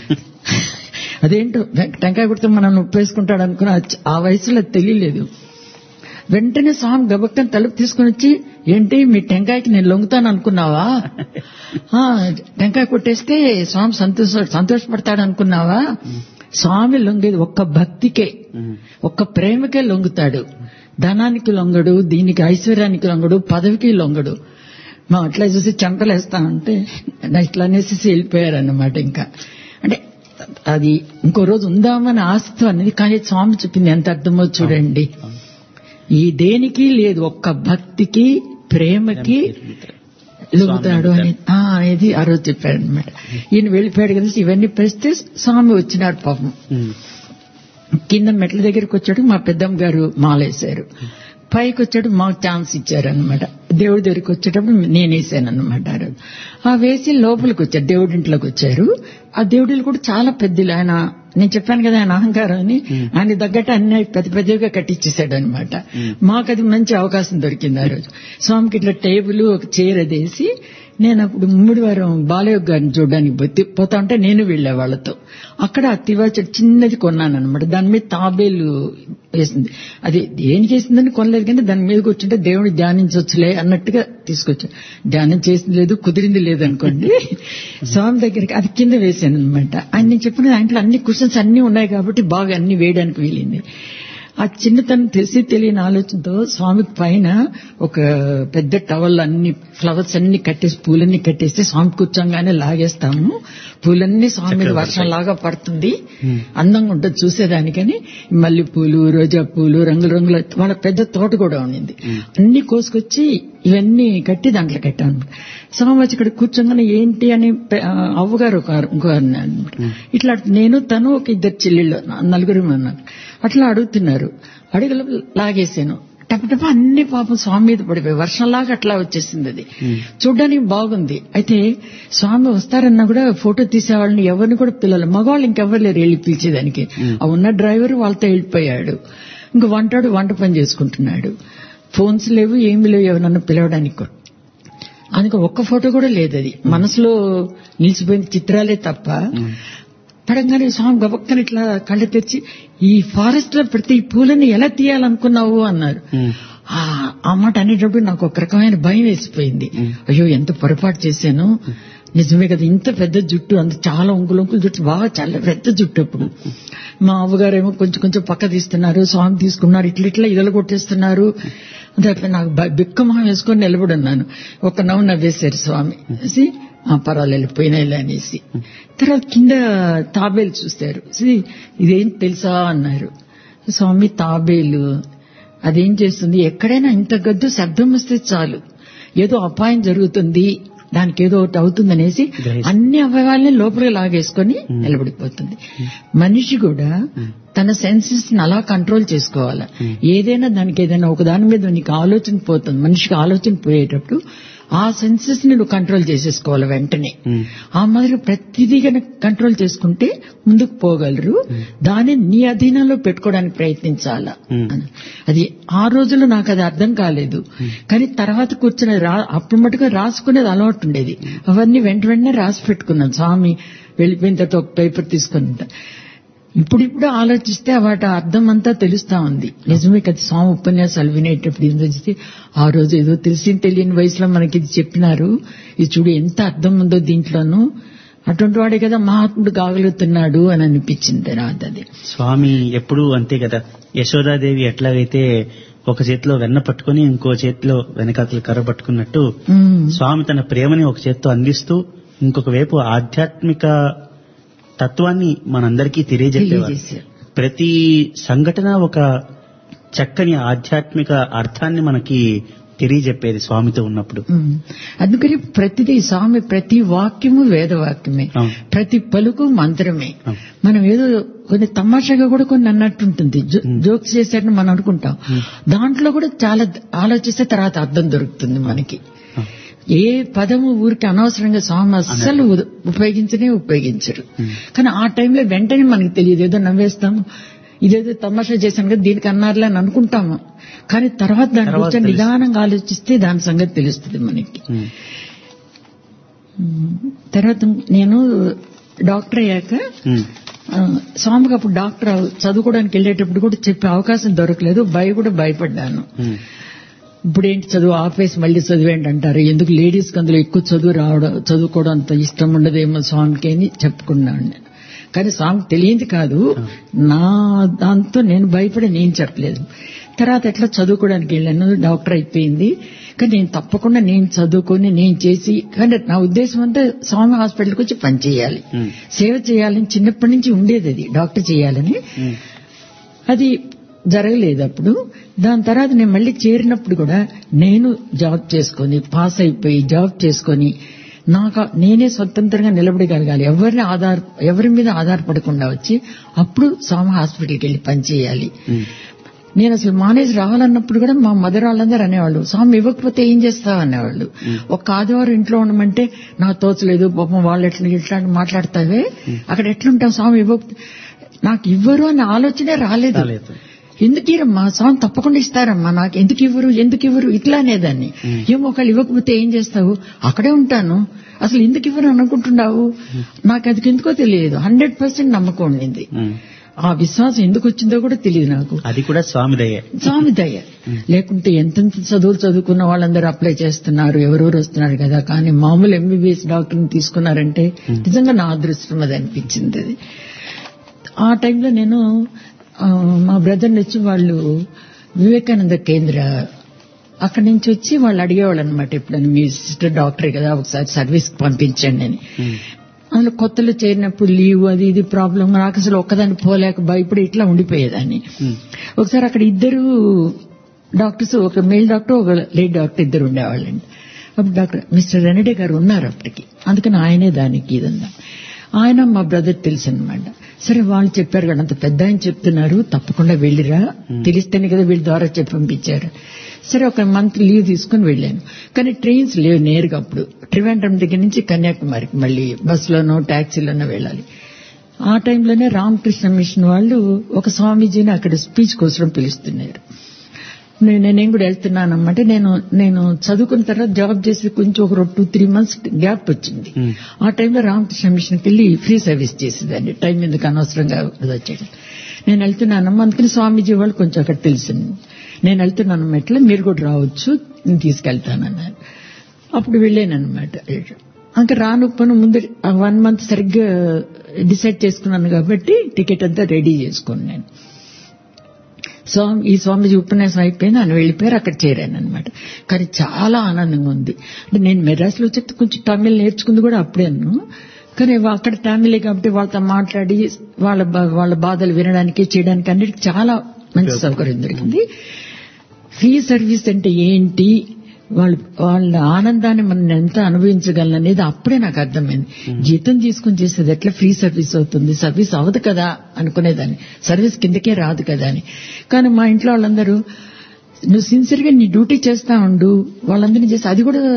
అదేంటో టెంకాయ కొడితే మనం ఉప్పేసుకుంటాడు అనుకున్నా. ఆ వయసులో తెలియలేదు. వెంటనే స్వామి గబక్కని తలుపు తీసుకుని వచ్చి, ఏంటి మీ టెంకాయకి నేను లొంగుతాను అనుకున్నావా, టెంకాయ కొట్టేస్తే స్వామి సంతోష సంతోషపడతాడు అనుకున్నావా. స్వామి లొంగేది ఒక్క భక్తికే, ఒక్క ప్రేమకే లొంగుతాడు. ధనానికి లొంగడు, దీనికి ఐశ్వర్యానికి లొంగడు, పదవికి లొంగడు. మా అట్లా చూసి చెంపలేస్తానంటే ఇట్లా అనేసి వెళ్ళిపోయారన్నమాట. ఇంకా అంటే అది ఇంకో రోజు ఉందామని ఆశతో అనేది, కానీ స్వామి చెప్పింది ఎంత అర్థమో చూడండి. ఈ దేనికి లేదు, ఒక్క భక్తికి ప్రేమకి లొంగుతాడు అని అనేది ఆ రోజు చెప్పాడు అనమాట. ఈయన వెళ్ళిపోయాడు కదా, ఇవన్నీ పరిస్తే స్వామి వచ్చినాడు పాపం. కింద మెట్ల దగ్గరికి వచ్చాడు, మా పెద్దమ్మ గారు మాలేశారు. పైకి వచ్చాడు, మాకు ఛాన్స్ ఇచ్చారనమాట. దేవుడి దగ్గరికి వచ్చేటప్పుడు నేను వేసాను అనమాట. ఆ రోజు ఆ వేసి లోపలికి వచ్చారు, దేవుడి ఇంట్లోకి వచ్చారు. ఆ దేవుడిలు కూడా చాలా పెద్దలు. ఆయన నేను చెప్పాను కదా ఆయన అహంకారం అని, ఆయన తగ్గట్టు అన్ని పెద్ద పెద్దగా కట్టించేశాడు అనమాట. మాకు అది మంచి అవకాశం దొరికింది ఆ రోజు. స్వామికి ఇట్లా టేబుల్ ఒక చైర్ అదేసి, నేను అప్పుడు ముమ్మిడి వారం బాలయోగ్ గారిని చూడడానికి పోతా ఉంటే నేను వెళ్లే వాళ్ళతో. అక్కడ తివాచడి చిన్నది కొన్నాను అనమాట. దాని మీద తాబేలు వేసింది. అది దేనికి వేసిందని కొనలేదు, కానీ దాని మీద కూర్చుంటే దేవుడిని ధ్యానించవచ్చులే అన్నట్టుగా తీసుకొచ్చాను. ధ్యానం చేసింది లేదు, కుదిరింది లేదు అనుకోండి. స్వామి దగ్గరికి అది కింద వేసాను అనమాట. ఆయన నేను చెప్పిన దాంట్లో అన్ని క్వశ్చన్స్ అన్ని ఉన్నాయి కాబట్టి బాగా అన్ని వేయడానికి వీలింది. ఆ చిన్నతనం తెలిసి తెలియని ఆలోచనతో స్వామికి పైన ఒక పెద్ద టవల్ అన్ని ఫ్లవర్స్ అన్ని కట్టేసి పూలన్నీ కట్టేస్తే స్వామి కూర్చోగానే లాగేస్తాము. పూలన్నీ స్వామి వర్షం లాగా పడుతుంది, అందంగా ఉంటుంది చూసేదానికని. మల్లె పూలు, రోజా పూలు, రంగుల రంగుల వాళ్ళ పెద్ద తోట కూడా ఉండింది. అన్ని కోసుకొచ్చి ఇవన్నీ కట్టి దాంట్లో కట్టాను. స్వామి వచ్చి ఇక్కడ కూర్చోగానే ఏంటి అని అవ్వగారు ఇంకో అనమాట. ఇట్లా నేను తను ఒక ఇద్దరు చెల్లెళ్ళు నలుగురు అన్నారు. అట్లా అడుగుతున్నారు. అడుగులో లాగేసాను. టపటప అన్ని పాపం స్వామి మీద పడిపోయి వర్షంలాగా అట్లా వచ్చేసింది. అది చూడ్డానికి బాగుంది. అయితే స్వామి వస్తారన్నా కూడా ఫోటో తీసేవాళ్ళని ఎవరిని కూడా పిల్లలు మగవాళ్ళు ఇంకెవ్వరు లేరు వెళ్ళి పిలిచేదానికి. ఆ ఉన్న డ్రైవర్ వాళ్ళతో వెళ్ళిపోయాడు. ఇంక వంటాడు వంట పని చేసుకుంటున్నాడు. ఫోన్స్ లేవు, ఏమి లేవు ఎవరన్నా పిలవడానికి. అందుకే ఒక్క ఫోటో కూడా లేదు. అది మనసులో నిలిచిపోయిన చిత్రాలే తప్ప. పడంగానే స్వామి గబక్కని ఇట్లా కళ్ళు తెరిచి, ఈ ఫారెస్ట్ లో పెడితే ఈ పూలని ఎలా తీయాలనుకున్నావు అన్నారు. ఆ మాట అనేటప్పుడు నాకు ఒక రకమైన భయం వేసిపోయింది. అయ్యో ఎంత పొరపాటు చేశాను, నిజమే కదా ఇంత పెద్ద జుట్టు, అంత చాలా ఒంకులు ఒంకులు జుట్టు, బాగా చాలా పెద్ద జుట్టు. అప్పుడు మా అవ్వగారేమో కొంచెం కొంచెం పక్క తీస్తున్నారు, స్వామి తీసుకున్నారు, ఇట్లా ఇట్లా ఇదలు కొట్టేస్తున్నారు. అట్లా నాకు బిక్కమొహం వేసుకొని నిలబడున్నాను. ఒక నవ్వు నవ్వేశారు స్వామి. పర్వాలేదు వెళ్ళిపోయినా ఇలా అనేసి. తర్వాత కింద తాబేలు చూస్తారు. ఇదేం తెలుసా అన్నారు. స్వామి తాబేలు అదేం చేస్తుంది, ఎక్కడైనా ఇంత గద్దు శబ్దం వస్తే చాలు ఏదో అపాయం జరుగుతుంది, దానికి ఏదో ఒకటి అవుతుందనేసి అన్ని అవయవాల్ని లోపలికి లాగేసుకొని నిలబడిపోతుంది. మనిషి కూడా తన సెన్సెస్ ని అలా కంట్రోల్ చేసుకోవాలి. ఏదైనా దానికి ఏదైనా ఒక దాని మీద నీకు ఆలోచన పోతుంది. మనిషికి ఆలోచన పోయేటప్పుడు ఆ సెన్సెస్ ని నువ్వు కంట్రోల్ చేసేసుకోవాలి వెంటనే. ఆ మాదిరి ప్రతిదీ కనుక కంట్రోల్ చేసుకుంటే ముందుకు పోగలరు. దాన్ని నీ అధీనంలో పెట్టుకోవడానికి ప్రయత్నించాలా. అది ఆ రోజుల్లో నాకు అది అర్థం కాలేదు. కానీ తర్వాత కూర్చుని అప్పుడు మటుగా రాసుకునేది అలవాటు ఉండేది. అవన్నీ వెంట వెంటనే రాసి పెట్టుకున్నాను. స్వామి వెళ్ళిపోయిన తర్వాత ఒక పేపర్ తీసుకొని ఉంటా. ఇప్పుడిప్పుడు ఆలోచిస్తే వాటి అర్థం అంతా తెలుస్తా ఉంది. నిజమే కదా, స్వామి ఉపన్యాసాలు వినేటప్పుడు ఏం తెలిస్తే ఆ రోజు ఏదో తెలిసి తెలియని వయసులో మనకి ఇది చెప్పినారు, ఇది చూడు ఎంత అర్థం ఉందో దీంట్లోనూ, అటువంటి వాడే కదా మహాత్ముడు కాగలుగుతున్నాడు అని అనిపించింది తర్వాత. అది స్వామి ఎప్పుడు అంతే కదా, యశోదాదేవి ఎట్లాగైతే ఒక చేతిలో వెన్న పట్టుకుని ఇంకో చేతిలో వెనకాతలు కర్ర పట్టుకున్నట్టు స్వామి తన ప్రేమని ఒక చేతితో అందిస్తూ ఇంకొక వైపు ఆధ్యాత్మిక తత్వాన్ని మనందరికీ తెలియజేసేవారు. ప్రతి సంఘటన ఒక చక్కని ఆధ్యాత్మిక అర్థాన్ని మనకి తెలియజెప్పేది స్వామితో ఉన్నప్పుడు. అందుకని ప్రతిదీ స్వామి ప్రతి వాక్యము వేదవాక్యమే, ప్రతి పలుకు మంత్రమే. మనం ఏదో కొన్ని తమాషాగా కూడా కొన్ని అన్నట్టుంటుంది, జోక్స్ చేశారని మనం అనుకుంటాం, దాంట్లో కూడా చాలా ఆలోచిస్తే తర్వాత అర్థం దొరుకుతుంది మనకి. ఏ పదము ఊరికి అనవసరంగా స్వామి అస్సలు ఉపయోగించనే ఉపయోగించరు. కానీ ఆ టైంలో వెంటనే మనకి తెలియదు, ఏదో నవ్వేస్తాము, ఇదేదో తమాషా చేశాను కదా దీనికి అన్నారులే అని అనుకుంటాము, కానీ తర్వాత దాని గురించి నిదానంగా ఆలోచిస్తే దాని సంగతి తెలుస్తుంది మనకి. తర్వాత నేను డాక్టర్ అయ్యాక స్వామికి అప్పుడు డాక్టర్ చదువుకోవడానికి వెళ్ళేటప్పుడు కూడా చెప్పే అవకాశం దొరకలేదు, భయ కూడా భయపడ్డాను. ఇప్పుడేంటి చదువు ఆపేసి మళ్ళీ చదివేంటి అంటారు, ఎందుకు లేడీస్ కి అందులో ఎక్కువ చదువు రావడం చదువుకోవడం అంత ఇష్టం ఉండదేమో స్వామికి అని చెప్పుకున్నాను నేను. కానీ స్వామికి తెలియదు కాదు, నా దాంతో నేను భయపడి నేను చెప్పలేదు. తర్వాత ఎట్లా చదువుకోవడానికి వెళ్ళాను, డాక్టర్ అయిపోయింది. కానీ నేను తప్పకుండా నేను చదువుకొని నేను చేసి, కానీ నా ఉద్దేశం అంతా స్వామి హాస్పిటల్కి వచ్చి పని చేయాలి, సేవ చేయాలని చిన్నప్పటి నుంచి ఉండేది, అది డాక్టర్ చేయాలని. అది జరగలేదు అప్పుడు. దాని తర్వాత నేను మళ్ళీ చేరినప్పుడు కూడా నేను జాబ్ చేసుకొని పాస్ అయిపోయి జాబ్ చేసుకొని నాకు నేనే స్వతంత్రంగా నిలబడగలగాలి, ఎవరిని ఆధార ఎవరి మీద ఆధారపడకుండా వచ్చి అప్పుడు స్వామి హాస్పిటల్కి వెళ్లి పనిచేయాలి. నేను అసలు మానేజ్ రావాలన్నప్పుడు కూడా మా మదర్ వాళ్ళందరూ అనేవాళ్ళు, స్వామి ఇవ్వకపోతే ఏం చేస్తావు అనేవాళ్ళు. ఒక్క ఆదివారం ఇంట్లో ఉండమంటే నాకు తోచలేదు, పాపం వాళ్ళు ఎట్లా ఇట్లా మాట్లాడతావే, అక్కడ ఎట్లుంటాం స్వామి ఇవ్వకపోతే, నాకు ఇవ్వరు అనే ఆలోచనే రాలేదు. ఎందుకు ఇరమ్మా స్వామి తప్పకుండా ఇస్తారమ్మా, నాకు ఎందుకు ఇవ్వరు ఎందుకు ఇవ్వరు ఇట్లా అనేదాన్ని. ఏమో ఒకళ్ళు ఇవ్వకపోతే ఏం చేస్తావు, అక్కడే ఉంటాను, అసలు ఎందుకు ఇవ్వరు అనుకుంటున్నావు, నాకు అది ఎందుకో తెలియదు. హండ్రెడ్ పర్సెంట్ నమ్మకం ఉండింది. ఆ విశ్వాసం ఎందుకు వచ్చిందో కూడా తెలియదు నాకు. అది కూడా స్వామి దయ. స్వామి దయ లేకుంటే ఎంతెంత చదువులు చదువుకున్న వాళ్ళందరూ అప్లై చేస్తున్నారు, ఎవరెవరు వస్తున్నారు కదా, కానీ మామూలు ఎంబీబీఎస్ డాక్టర్ని తీసుకున్నారంటే నిజంగా నా అదృష్టం అది అనిపించింది. అది ఆ టైంలో నేను మా బ్రదర్ని వచ్చి వాళ్ళు వివేకానంద కేంద్ర అక్కడి నుంచి వచ్చి వాళ్ళు అడిగేవాళ్ళు అనమాట, ఎప్పుడని మీ సిస్టర్ డాక్టరే కదా ఒకసారి సర్వీస్ పంపించండి అని. అందులో కొత్తలో చేరినప్పుడు లీవ్ అది ఇది ప్రాబ్లం, నాకు అసలు ఒక్కదాన్ని పోలేక భయపడి ఇట్లా ఉండిపోయేదాన్ని. ఒకసారి అక్కడ ఇద్దరు డాక్టర్స్, ఒక మేల్ డాక్టర్ ఒక లేడీ డాక్టర్ ఇద్దరు ఉండేవాళ్ళండి. అప్పుడు డాక్టర్ మిస్టర్ రెనడే గారు ఉన్నారు అప్పటికి, అందుకని ఆయనే దానికి ఇదంతా. ఆయన మా బ్రదర్ తెలుసు అనమాట. సరే వాళ్ళు చెప్పారు కదా, అంత పెద్ద ఆయన చెప్తున్నారు తప్పకుండా వెళ్ళిరా, తెలిస్తేనే కదా వీళ్ళ ద్వారా చెప్పి పంపించారు. సరే ఒక మంత్ లీవ్ తీసుకుని వెళ్ళాను. కానీ ట్రైన్స్ లేవు నేరుగా, అప్పుడు ట్రివాండ్రం దగ్గర నుంచి కన్యాకుమారికి మళ్ళీ బస్సులోనో ట్యాక్సీలోనో వెళ్ళాలి. ఆ టైంలోనే రామకృష్ణ మిషన్ వాళ్ళు ఒక స్వామీజీని అక్కడ స్పీచ్ కోసం పిలుస్తున్నారు. నేనేం కూడా వెళ్తున్నాను అన్నమాట. నేను నేను చదువుకున్న తర్వాత జాబ్ చేసి కొంచెం ఒక టూ త్రీ మంత్స్ గ్యాప్ వచ్చింది. ఆ టైంలో రామకృష్ణ మిషన్కి వెళ్ళి ఫ్రీ సర్వీస్ చేసేదాన్ని, టైం ఎందుకు అనవసరంగా వచ్చాడు. నేను వెళ్తున్నానమ్మా, అందుకని స్వామీజీ వాళ్ళు కొంచెం అక్కడ తెలిసింది. నేను వెళ్తున్నాను ఎట్లా మీరు కూడా రావచ్చు, నేను తీసుకెళ్తానన్నారు. అప్పుడు వెళ్ళానమాట. ఇంకా రాను పను ముందు వన్ మంత్ సరిగ్గా డిసైడ్ చేసుకున్నాను కాబట్టి టికెట్ అంతా రెడీ చేసుకుని నేను స్వామి ఈ స్వామీజీ ఉపన్యాసం అయిపోయింది అని వెళ్ళిపోయారు, అక్కడ చేరాను అనమాట. కానీ చాలా ఆనందంగా ఉంది. అంటే నేను మెడ్రాస్లో వచ్చి కొంచెం తమిళ్ నేర్చుకుంది కూడా అప్పుడేను, కానీ అక్కడ తమిళే కాబట్టి వాళ్ళతో మాట్లాడి వాళ్ళ వాళ్ళ బాధలు వినడానికి చేయడానికి అన్నిటికీ చాలా మంచి సౌకర్యం దొరికింది. ఫ్రీ సర్వీస్ అంటే ఏంటి, వాళ్ళ వాళ్ళ ఆనందాన్ని మనం ఎంత అనుభవించగలను అనేది అప్పుడే నాకు అర్థమైంది. జీతం తీసుకుని చేసేది ఎట్లా ఫ్రీ సర్వీస్ అవుతుంది, సర్వీస్ అవ్వదు కదా అనుకునేదాన్ని, సర్వీస్ కిందకే రాదు కదా అని. కానీ మా ఇంట్లో వాళ్ళందరూ నువ్వు సిన్సియర్ గా నీ డ్యూటీ చేస్తా ఉండు, వాళ్ళందరినీ చేస్తే అది కూడా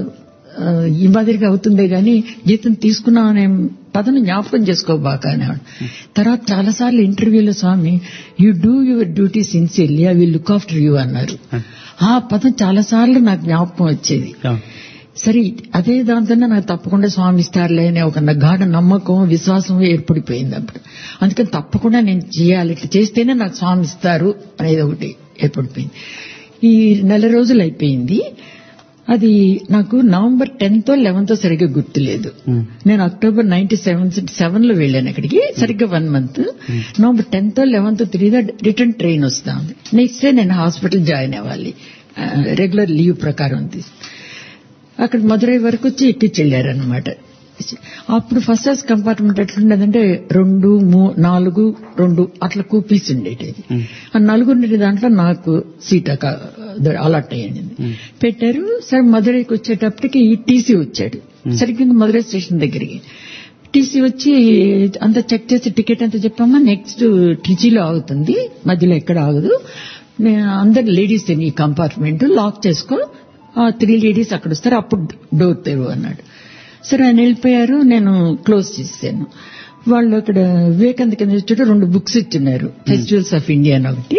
ఈ మాదిరిగా అవుతుందే గానీ జీతం తీసుకున్నావు అనే పదను జ్ఞాపకం చేసుకోబాక అనేవాడు. తర్వాత చాలాసార్లు ఇంటర్వ్యూలో స్వామి you do your duty sincerely I will look after you అన్నారు. ఆ పదం చాలా సార్లు నాకు జ్ఞాపకం వచ్చేది. సరే అదే దాంతో నాకు తప్పకుండా స్వామి ఇస్తారులే అనే ఒక గాఢ నమ్మకం విశ్వాసం ఏర్పడిపోయింది అప్పుడు. అందుకని తప్పకుండా నేను చేయాలి, ఇట్లా చేస్తేనే నాకు స్వామి ఇస్తారు అనేది ఒకటి ఏర్పడిపోయింది. ఈ నెల రోజులు అయిపోయింది. అది నాకు నవంబర్ టెన్త్ లెవెన్త్ సరిగ్గా గుర్తులేదు. నేను అక్టోబర్ నైన్టీ సెవెన్ సెవెన్ లో వెళ్ళాను అక్కడికి, సరిగ్గా one month. November tenth eleventh తిరిగి రిటర్న్ ట్రైన్ వస్తాను. నెక్స్ట్ డే నేను హాస్పిటల్ జాయిన్ అవ్వాలి, రెగ్యులర్ లీవ్ ప్రకారం తీసి. అక్కడ మదురై వరకు వచ్చి ఎక్కించెళ్ళారనమాట. అప్పుడు ఫస్ట్ క్లాస్ కంపార్ట్మెంట్ ఎట్లుండేదంటే రెండు నాలుగు రెండు అట్లా కూపీస్ ఉండేది. ఆ నలుగురు దాంట్లో నాకు సీట్ అలాట్ అయ్యింది. పెట్టారు. సరే మదురైకి వచ్చేటప్పటికి టీసీ వచ్చాడు. సరిగ్గా మదురై స్టేషన్ దగ్గరికి టీసీ వచ్చి అంతా చెక్ చేసి టికెట్ అంతా చెప్పామా, నెక్స్ట్ టిచీలో ఆగుతుంది, మధ్యలో ఎక్కడ ఆగదు, అందరు లేడీస్ ఈ కంపార్ట్మెంట్ లాక్ చేసుకో, ఆ త్రీ లేడీస్ అక్కడ వస్తారు, అప్పుడు డోర్ తెరువు అన్నాడు. సరే ఆయన వెళ్ళిపోయారు. నేను క్లోజ్ చేశాను. వాళ్ళు అక్కడ వివేకానంద కింద వచ్చేట రెండు బుక్స్ ఇచ్చినారు, ఫెస్టివల్స్ ఆఫ్ ఇండియా అని ఒకటి,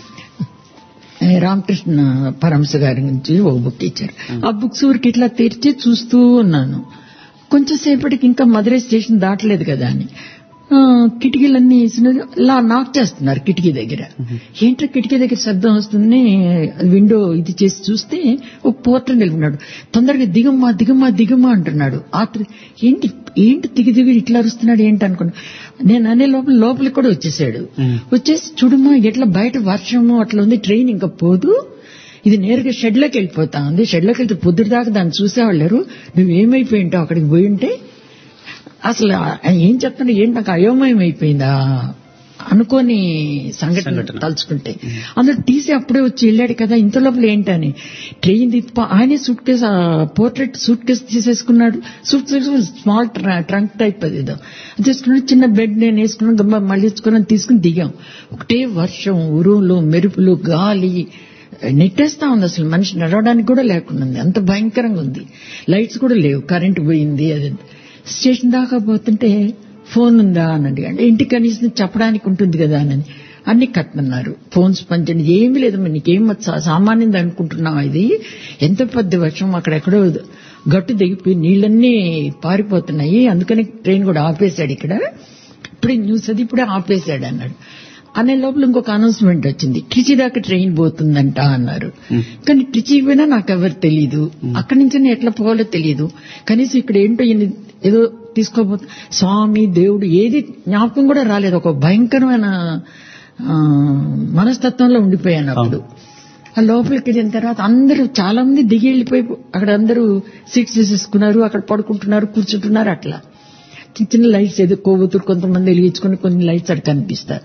రామకృష్ణ పరమహంస గారి నుంచి ఒక బుక్ ఇచ్చారు. ఆ బుక్స్ ఊరికి ఇట్లా తెరిచి చూస్తూ ఉన్నాను. కొంచెం సేపటికి ఇంకా మదురై స్టేషన్ దాటలేదు కదా అని కిటికీలన్నీ ఇలా నాక్ చేస్తున్నారు కిటికీ దగ్గర. ఏంటో కిటికీ దగ్గర శబ్దం వస్తుంది. విండో ఇది చేసి చూస్తే ఒక పోర్టర్ నిలుపున్నాడు. తొందరగా దిగమ్మా దిగమ్మా దిగమ్మా అంటున్నాడు. ఏంటి ఏంటి దిగి దిగి ఇట్లా అరుస్తున్నాడు ఏంటి అనుకున్నా. నేను అనే లోపల లోపలికి కూడా వచ్చేసాడు. వచ్చేసి చూడమ్మా ఎట్లా బయట వర్షము అట్లా ఉంది, ట్రైన్ ఇంకా పోదు, ఇది నేరుగా షెడ్ లోకి వెళ్ళిపోతా ఉంది, షెడ్ లోకి వెళ్తే పొద్దుటి దాకా దాన్ని చూసేవాళ్ళరు, నువ్వేమైపోయి ఉంటావు అక్కడికి పోయి ఉంటే. అసలు ఏం చెప్తున్నా ఏంటి నాకు అయోమయం అయిపోయిందా అనుకోని సంఘటన తలుచుకుంటే. అందులో టీసీ అప్పుడే వచ్చి వెళ్ళాడు కదా, ఇంత లోపల ఏంటని ట్రైన్ తిప్ప ఆయనే suitcase portrait suitcase తీసేసుకున్నాడు. Suitcase small trunk type అది ఏదో తీసుకున్నాడు. చిన్న బెడ్ నేను వేసుకున్నాను, గమ్మ మళ్ళీ ఇచ్చుకున్నాను, తీసుకుని దిగాం. ఒకటే వర్షం, ఉరువులు, మెరుపులు, గాలి నెట్టేస్తా ఉంది. అసలు మనిషి నడవడానికి కూడా లేకుండా ఉంది, అంత భయంకరంగా ఉంది. లైట్స్ కూడా లేవు, కరెంట్ పోయింది. అది స్టేషన్ దాకా పోతుంటే ఫోన్ ఉందా అని అడిగాడు. ఇంటికి కనీసం చెప్పడానికి ఉంటుంది కదా అని. అన్ని కట్టమన్నారు, ఫోన్స్ పంచండి, ఏమీ లేదు, నీకేం సామాన్యంగా అనుకుంటున్నావు, ఇది ఎంత పెద్ద వర్షం, అక్కడెక్కడో గట్టు దిగిపోయి నీళ్లన్నీ పారిపోతున్నాయి, అందుకని ట్రైన్ కూడా ఆపేశాడు ఇక్కడ, ఇప్పుడే న్యూస్ అది ఇప్పుడే ఆపేశాడు అన్నాడు. అనే లోపల ఇంకొక అనౌన్స్మెంట్ వచ్చింది, ట్రిచి దాకా ట్రైన్ పోతుందంట అన్నారు. కానీ ట్రిచి పోయినా నాకు ఎవరు తెలీదు, అక్కడి నుంచి ఎట్లా పోవాలో తెలియదు. కనీసం ఇక్కడ ఏంటో ఏదో తీసుకోబోతు స్వామి దేవుడు ఏది జ్ఞాపకం కూడా రాలేదు. ఒక భయంకరమైన మనస్తత్వంలో ఉండిపోయాను అప్పుడు. ఆ లోపలికి వెళ్ళిన తర్వాత అందరూ చాలా మంది దిగి వెళ్ళిపోయి అక్కడ అందరూ సీట్స్ తీసేసుకున్నారు, అక్కడ పడుకుంటున్నారు, కూర్చుంటున్నారు. అట్లా చిన్న చిన్న లైట్స్ ఏదో కోవతురు కొంతమంది వెలిగించుకుని కొన్ని లైట్స్ అక్కడ కనిపిస్తారు.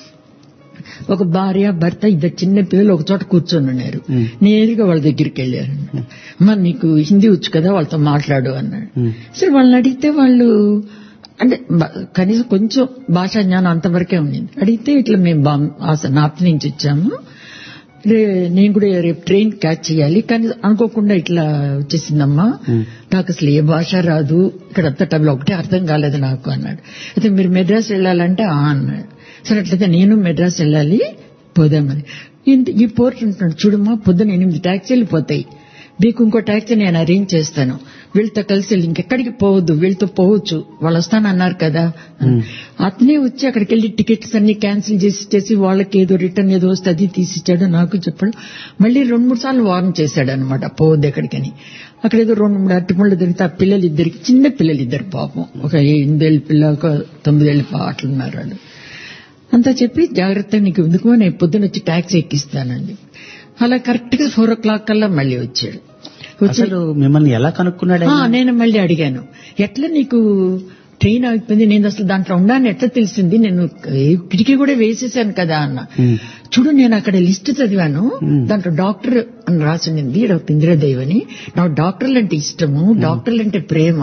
ఒక భార్య భర్త ఇద్దరు చిన్న పిల్లలు ఒక చోట కూర్చొని ఉన్నారు. నేరుగా వాళ్ళ దగ్గరికి వెళ్ళారు. అమ్మా నీకు హిందీ వచ్చు కదా, వాళ్ళతో మాట్లాడు అన్నాడు. సరే వాళ్ళని అడిగితే వాళ్ళు అంటే కనీసం కొంచెం భాషా జ్ఞానం అంతవరకే ఉండింది. అడిగితే ఇట్లా మేము నార్త్ నుంచి వచ్చాము, నేను కూడా రేపు ట్రైన్ క్యాచ్ చేయాలి, కానీ అనుకోకుండా ఇట్లా వచ్చేసిందమ్మా, నాకు అసలు ఏ భాష రాదు, ఇక్కడ అంతా టైంలో ఒకటే అర్థం కాలేదు నాకు అన్నాడు. అయితే మీరు మెడ్రాస్ వెళ్ళాలంటే ఆ అన్నాడు. సరే అట్లయితే నేను మెడ్రాస్ వెళ్ళాలి, పోదామని. ఈ పోర్ట్ ఉంటున్నాడు, చూడమ్మా పొద్దున ఎనిమిది ట్యాక్సీలు పోతాయి, మీకు ఇంకో ట్యాక్సీ నేను అరేంజ్ చేస్తాను, వీళ్ళతో కలిసి వెళ్ళి ఇంకెక్కడికి పోవద్దు, వీళ్ళతో పోవచ్చు, వాళ్ళు వస్తానన్నారు కదా. అతనే వచ్చి అక్కడికి వెళ్లి టికెట్స్ అన్ని క్యాన్సిల్ చేసి చేసి వాళ్ళకి ఏదో రిటర్న్ ఏదో వస్తే అది తీసిచ్చాడు, నాకు చెప్పాడు. మళ్ళీ రెండు మూడు సార్లు వార్న్ చేశాడు అనమాట, పోవద్దు ఎక్కడికని. అక్కడ ఏదో రెండు మూడు అరటిపళ్ళు దొరికితే ఆ పిల్లలు ఇద్దరికి, చిన్న పిల్లలు ఇద్దరు పాపం, ఒక ఎనిమిదేళ్ల పిల్ల ఒక తొమ్మిదేళ్ల అట్లున్నారు వాళ్ళు. అంతా చెప్పి జాగ్రత్తగా నీకు ఎందుకు నేను పొద్దున వచ్చి ట్యాక్సీ ఎక్కిస్తానండి. అలా కరెక్ట్ గా ఫోర్ ఓ క్లాక్ కల్లా మళ్ళీ వచ్చాడు. అసలు మిమ్మల్ని ఎలా కనుక్కున్నాడు? నేను మళ్ళీ అడిగాను, ఎట్లా నీకు ట్రైన్ అయిపోయింది, నేను అసలు దాంట్లో ఉండాలని ఎట్లా తెలిసింది, నేను కిటికీ కూడా వేసేసాను కదా అన్న. చూడు నేను అక్కడ లిస్ట్ చదివాను, దాంట్లో డాక్టర్ అని రాసింది, డాక్టర్ ఇందిరాదేవి అని. నాకు డాక్టర్లు అంటే ఇష్టము, డాక్టర్లు అంటే ప్రేమ.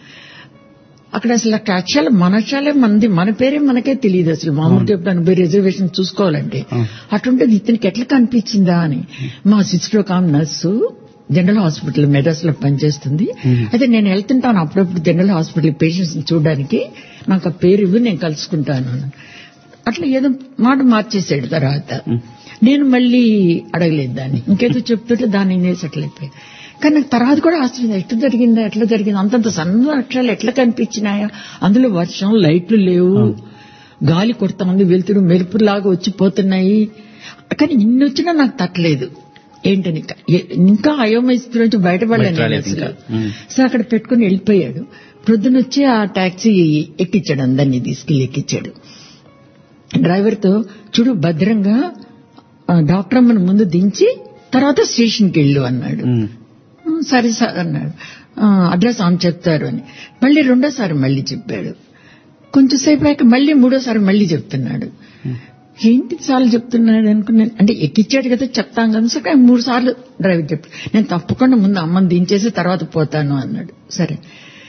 అక్కడ అసలు అక్షరాలు మనశాలే మంది, మన పేరే మనకే తెలియదు అసలు. మామూలుగా ఎప్పుడు రిజర్వేషన్ చూసుకోవాలంటే అటుంటది, ఇతనికి ఎట్లా కనిపించిందా అని. మా సిస్టర్ ఒక ఆమె నర్సు జనరల్ హాస్పిటల్ మెడ్రాస్ లో పనిచేస్తుంది. అయితే నేను వెళ్తుంటాను అప్పుడప్పుడు జనరల్ హాస్పిటల్ పేషెంట్స్ చూడడానికి, నాకు ఆ పేరు ఇవ్వి నేను కలుసుకుంటాను. అట్లా ఏదో మాట మార్చేసాడు. తర్వాత నేను మళ్ళీ అడగలేదు దాన్ని, ఇంకేదో చెప్తుంటే దాన్ని నేసట్లయిపోయి కానీ నాకు తర్వాత కూడా ఆశ్చర్యం, ఎట్లా జరిగిందా ఎట్లా జరిగింది, అంతంత సన్న అక్షరాలు ఎట్లా కనిపించినాయా, అందులో వర్షం, లైట్లు లేవు, గాలి కొడతా ఉంది, వెలుతురు మెరుపులాగా వచ్చిపోతున్నాయి. కానీ ఇన్ని వచ్చినా నాకు తట్టలేదు. ఏంటని ఇంకా అయోమయ స్థితి నుంచి బయటపడలేను అసలు. సో అక్కడ పెట్టుకుని వెళ్ళిపోయాడు. ప్రొద్దునొచ్చి ఆ టాక్సీ ఎక్కించాడు, అందరినీ తీసుకెళ్లి ఎక్కించాడు. డ్రైవర్తో చూడు భద్రంగా డాక్టర్ అమ్మను ముందు దించి తర్వాత స్టేషన్కి వెళ్ళు అన్నాడు. సరే సార్ అన్నాడు. అడ్రస్ ఆన్ చెప్తారు అని మళ్ళీ రెండోసారి మళ్ళీ చెప్పాడు. కొంచెం సేపు అయ్యాక మళ్ళీ మూడోసారి మళ్ళీ చెప్తున్నాడు. ఏంటి సార్లు చెప్తున్నాడు అనుకున్నాను. అంటే ఎక్కిచ్చాడు కదా చెప్తాం కదా, సరే మూడు సార్లు డ్రైవర్ చెప్పాడు. నేను తప్పకుండా ముందు అమ్మని దించేసి తర్వాత పోతాను అన్నాడు. సరే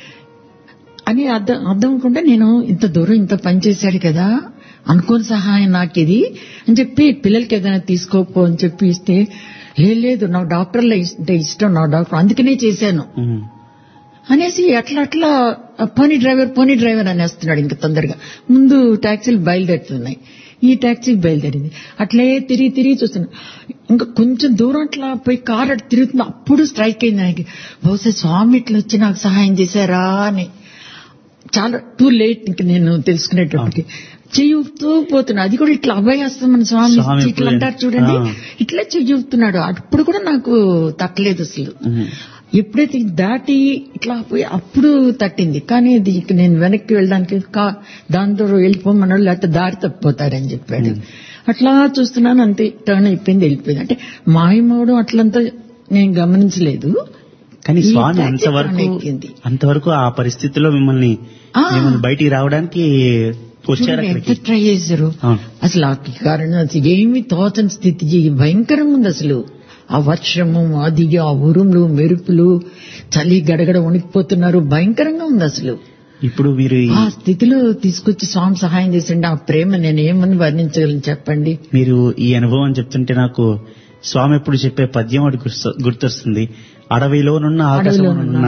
అని అర్థం అర్థం అనుకుంటే నేను ఇంత దూరం ఇంత పని చేశాడు కదా, అనుకోని సహాయం నాకు ఇది అని చెప్పి పిల్లలకి ఏదైనా తీసుకోపో అని చెప్పి ఇస్తే, లేదు నాకు డాక్టర్లో అంటే ఇష్టం, నా డాక్టర్ అందుకనే చేశాను అనేసి అట్లా అట్లా పోనీ డ్రైవర్ పోనీ డ్రైవర్ అనేస్తున్నాడు. ఇంకా తొందరగా ముందు టాక్సీలు బయలుదేరుతున్నాయి, ఈ టాక్సీ బయలుదేరింది. అట్లే తిరిగి తిరిగి చూస్తున్నా. ఇంకా కొంచెం దూరం అట్లా పోయి కారు అటు తిరుగుతుంది. అప్పుడు స్ట్రైక్ అయింది నాకు, బహుశా స్వామి ఇట్లా వచ్చి నాకు సహాయం చేశారా అని. చాలా టూ లేట్ ఇంక నేను తెలుసుకునేటప్పటికి చెయ్యూపుతూ పోతున్నా. అది కూడా ఇట్లా అభయహస్తం మన స్వామి ఇట్లా అంటారు చూడండి, ఇట్లా చెయ్యూపుతున్నాడు. అప్పుడు కూడా నాకు తట్టలేదు అసలు. ఎప్పుడైతే దాటి ఇట్లా పోయి అప్పుడు తట్టింది. కానీ అది నేను వెనక్కి వెళ్ళడానికి దాంతో వెళ్ళిపోమన్నాడు, లేకపోతే దారి తప్పిపోతారని చెప్పాడు. అట్లా చూస్తున్నాను, అంతే టర్న్ అయిపోయింది, వెళ్ళిపోయింది. అంటే మాయమవడం అట్లంతా నేను గమనించలేదు. కానీ స్వామి అంతవరకు అంతవరకు ఆ పరిస్థితిలో మిమ్మల్ని బయటికి రావడానికి వచ్చారు, ఎంత ట్రై చేశారు అసలు. ఆ కారణం అసలు ఏమి తోచని స్థితి, భయంకరంగా ఉంది అసలు. ఆ వర్షము, అది ఆ ఉరుములు, మెరుపులు, చలి గడగడ వణికిపోతున్నారు, భయంకరంగా ఉంది అసలు. ఇప్పుడు మీరు ఆ స్థితిలో తీసుకొచ్చి స్వామి సహాయం చేసిండి. ఆ ప్రేమ నేను ఏమని వర్ణించగలను చెప్పండి. మీరు ఈ అనుభవం చెప్తుంటే నాకు స్వామి ఎప్పుడు చెప్పే పద్యం ఒకటి గుర్తొస్తుంది, అడవిలోనున్న ఆకాశంలోనున్న.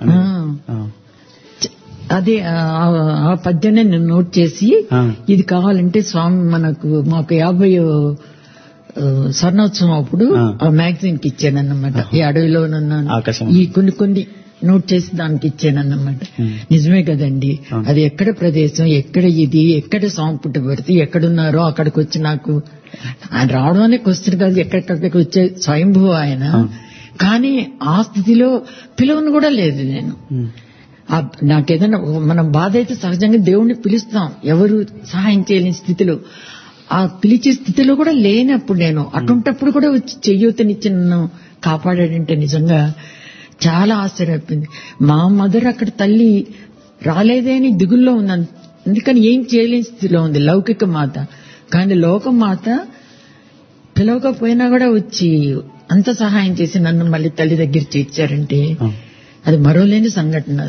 అదే ఆ పద్యాన్ని నేను నోట్ చేసి, ఇది కావాలంటే స్వామి మనకు మాకు యాభై స్వర్ణోత్సవం అప్పుడు ఆ మ్యాగజైన్ కి ఇచ్చానన్నమాట. ఈ అడవిలోనున్న ఈ కొన్ని కొన్ని నోట్ చేసి దానికి ఇచ్చానన్నమాట. నిజమే కదండి, అది ఎక్కడ ప్రదేశం, ఎక్కడ ఇది, ఎక్కడ స్వామి పుట్టబడితే ఎక్కడున్నారో అక్కడికి వచ్చి నాకు ఆయన రావడం అనే క్వశ్చన్ కాదు, ఎక్కడికక్కడికి వచ్చే స్వయంభూ ఆయన. కానీ ఆ స్థితిలో పిలవను కూడా లేదు నేను. నాకేదైనా మనం బాధ అయితే సహజంగా దేవుణ్ణి పిలుస్తాం, ఎవరు సహాయం చేయలేని స్థితిలో. ఆ పిలిచే స్థితిలో కూడా లేనప్పుడు నేను అటుంటప్పుడు కూడా వచ్చి చెయ్యూతనిచ్చి నన్ను కాపాడాడంటే నిజంగా చాలా ఆశ్చర్యపోయింది. మా మదర్ అక్కడ తల్లి రాలేదే అని దిగుల్లో ఉన్నాను, అందుకని ఏం చేయలేని స్థితిలో ఉంది లౌకిక మాత. కానీ లోకమాత పిలవకపోయినా కూడా వచ్చి అంత సహాయం చేసి నన్ను మళ్ళీ తల్లి దగ్గర చేర్చారంటే అది మరోలేని సంఘటన.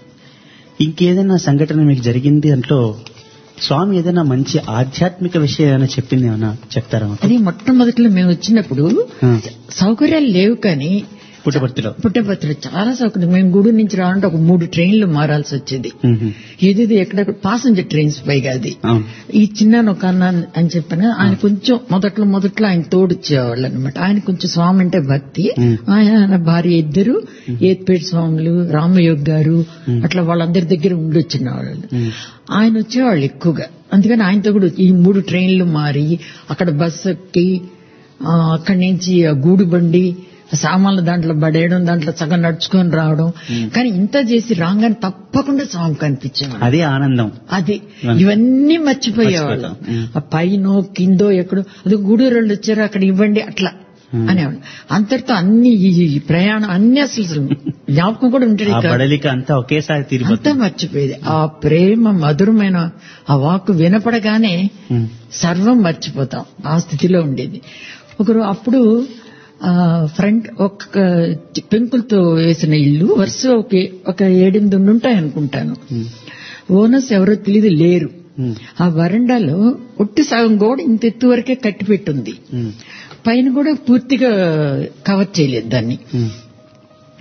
ఇంకేదైనా సంఘటన మీకు జరిగింది దాంట్లో స్వామి ఏదైనా మంచి ఆధ్యాత్మిక విషయం ఏమైనా చెప్పింది ఏమైనా చెప్తారా? అది మొట్టమొదటిలో మేము వచ్చినప్పుడు సౌకర్యాలు లేవు, కానీ పుట్టపర్తిలో పుట్టపర్తిలో చాలా సౌకర్యం. మేము గూడూరు నుంచి రావాలంటే ఒక మూడు ట్రైన్లు మారాల్సి వచ్చేది. ఏది ఎక్కడెక్కడ ప్యాసింజర్ ట్రైన్స్ పైగా. అది ఈ చిన్న ఒక అన్న అని చెప్పాను, ఆయన కొంచెం మొదట్లో మొదట్లో ఆయన తోడుచ్చేవాళ్ళు అనమాట. ఆయన కొంచెం స్వామి అంటే భక్తి. ఆయన భార్య ఇద్దరు ఏత్పేట స్వాములు, రామయోగ్ గారు, అట్లా వాళ్ళందరి దగ్గర ఉండొచ్చిన వాళ్ళు. ఆయన వచ్చేవాళ్ళు ఎక్కువగా. అందుకని ఆయనతో కూడా ఈ మూడు ట్రైన్లు మారి అక్కడ బస్సు ఎక్కి అక్కడి నుంచి గూడు బండి సామాన్లు దాంట్లో పడేయడం, దాంట్లో సగం నడుచుకొని రావడం. కానీ ఇంత చేసి రాగానే తప్పకుండా స్వామి కనిపించేవాడు. అదే ఆనందం. అది ఇవన్నీ మర్చిపోయేవాళ్ళు. ఆ పైనో కిందో ఎక్కడో అది గూడూరు వాళ్ళు వచ్చారు అక్కడ ఇవ్వండి అట్లా అనేవాళ్ళు. అంతటితో అన్ని ఈ ప్రయాణం అన్ని అసలు జ్ఞాపకం కూడా ఉంటుంది, అంతా ఒకేసారి అంతా మర్చిపోయేది. ఆ ప్రేమ మధురమైన ఆ వాక్కు వినపడగానే సర్వం మర్చిపోతాం, ఆ స్థితిలో ఉండేది. ఒకరు అప్పుడు ఫ్రంట్ ఒక పెంకులతో వేసిన ఇల్లు వరుస ఒకే ఒక ఏడెనిమిది ఉంటాయి అనుకుంటాను. ఓనర్స్ ఎవరో తెలియదు లేరు. ఆ వరండాలో ఒట్టి సగం గోడ ఇంత ఎత్తు వరకే కట్టి పెట్టుంది, పైన కూడా పూర్తిగా కవర్ చేయలేదు దాన్ని.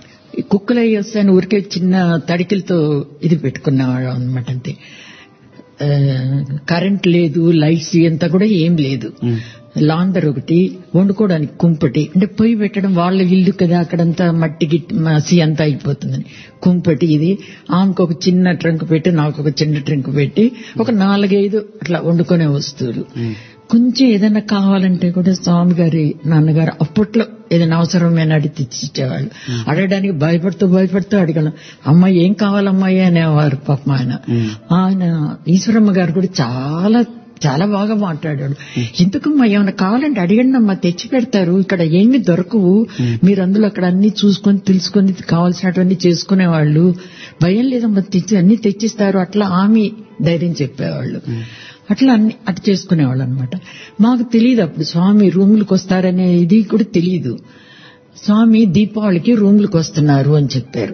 కుక్కలు అయ్యి వస్తాయని ఊరికే చిన్న తడికిలతో ఇది పెట్టుకున్నాడు అనమాట. అంతే కరెంట్ లేదు, లైట్స్ ఎంత కూడా ఏం లేదు. లాందర్ ఒకటి, వండుకోవడానికి కుంపటి, అంటే పొయ్యి పెట్టడం వాళ్ళ ఇల్లు కదా, అక్కడంతా మట్టి గిట్టి మసి అంతా అయిపోతుందని కుంపటి. ఇది ఆమెకు ఒక చిన్న ట్రంక్ పెట్టి, నాకు ఒక చిన్న ట్రంక్ పెట్టి, ఒక నాలుగైదు అట్లా వండుకునే వస్తువులు. కొంచెం ఏదైనా కావాలంటే కూడా స్వామి గారి నాన్నగారు అప్పట్లో ఏదైనా అవసరమైన అడిగి తెచ్చిచ్చేవాళ్ళు. అడగడానికి భయపడుతూ భయపడుతూ అడగలం. అమ్మాయి ఏం కావాలమ్మాయి అనేవారు పాపం ఆయన. ఆయన ఈశ్వరమ్మ గారు కూడా చాలా చాలా బాగా మాట్లాడాడు. ఎందుకమ్మా ఏమైనా కావాలంటే అడిగండి అమ్మా, తెచ్చి పెడతారు, ఇక్కడ ఏమి దొరకవు, మీరు అందులో అక్కడ అన్ని చూసుకొని తెలుసుకొని కావాల్సినటువంటి చేసుకునేవాళ్ళు, భయం లేదమ్మా, తెచ్చి అన్ని తెచ్చిస్తారు, అట్లా ఆమె ధైర్యం చెప్పేవాళ్ళు. అట్లా అన్ని అటు చేసుకునేవాళ్ళు అనమాట. మాకు తెలియదు అప్పుడు స్వామి రూములకు వస్తారనే ఇది కూడా తెలియదు. స్వామి దీపావళికి రూములకు వస్తున్నారు అని చెప్పారు.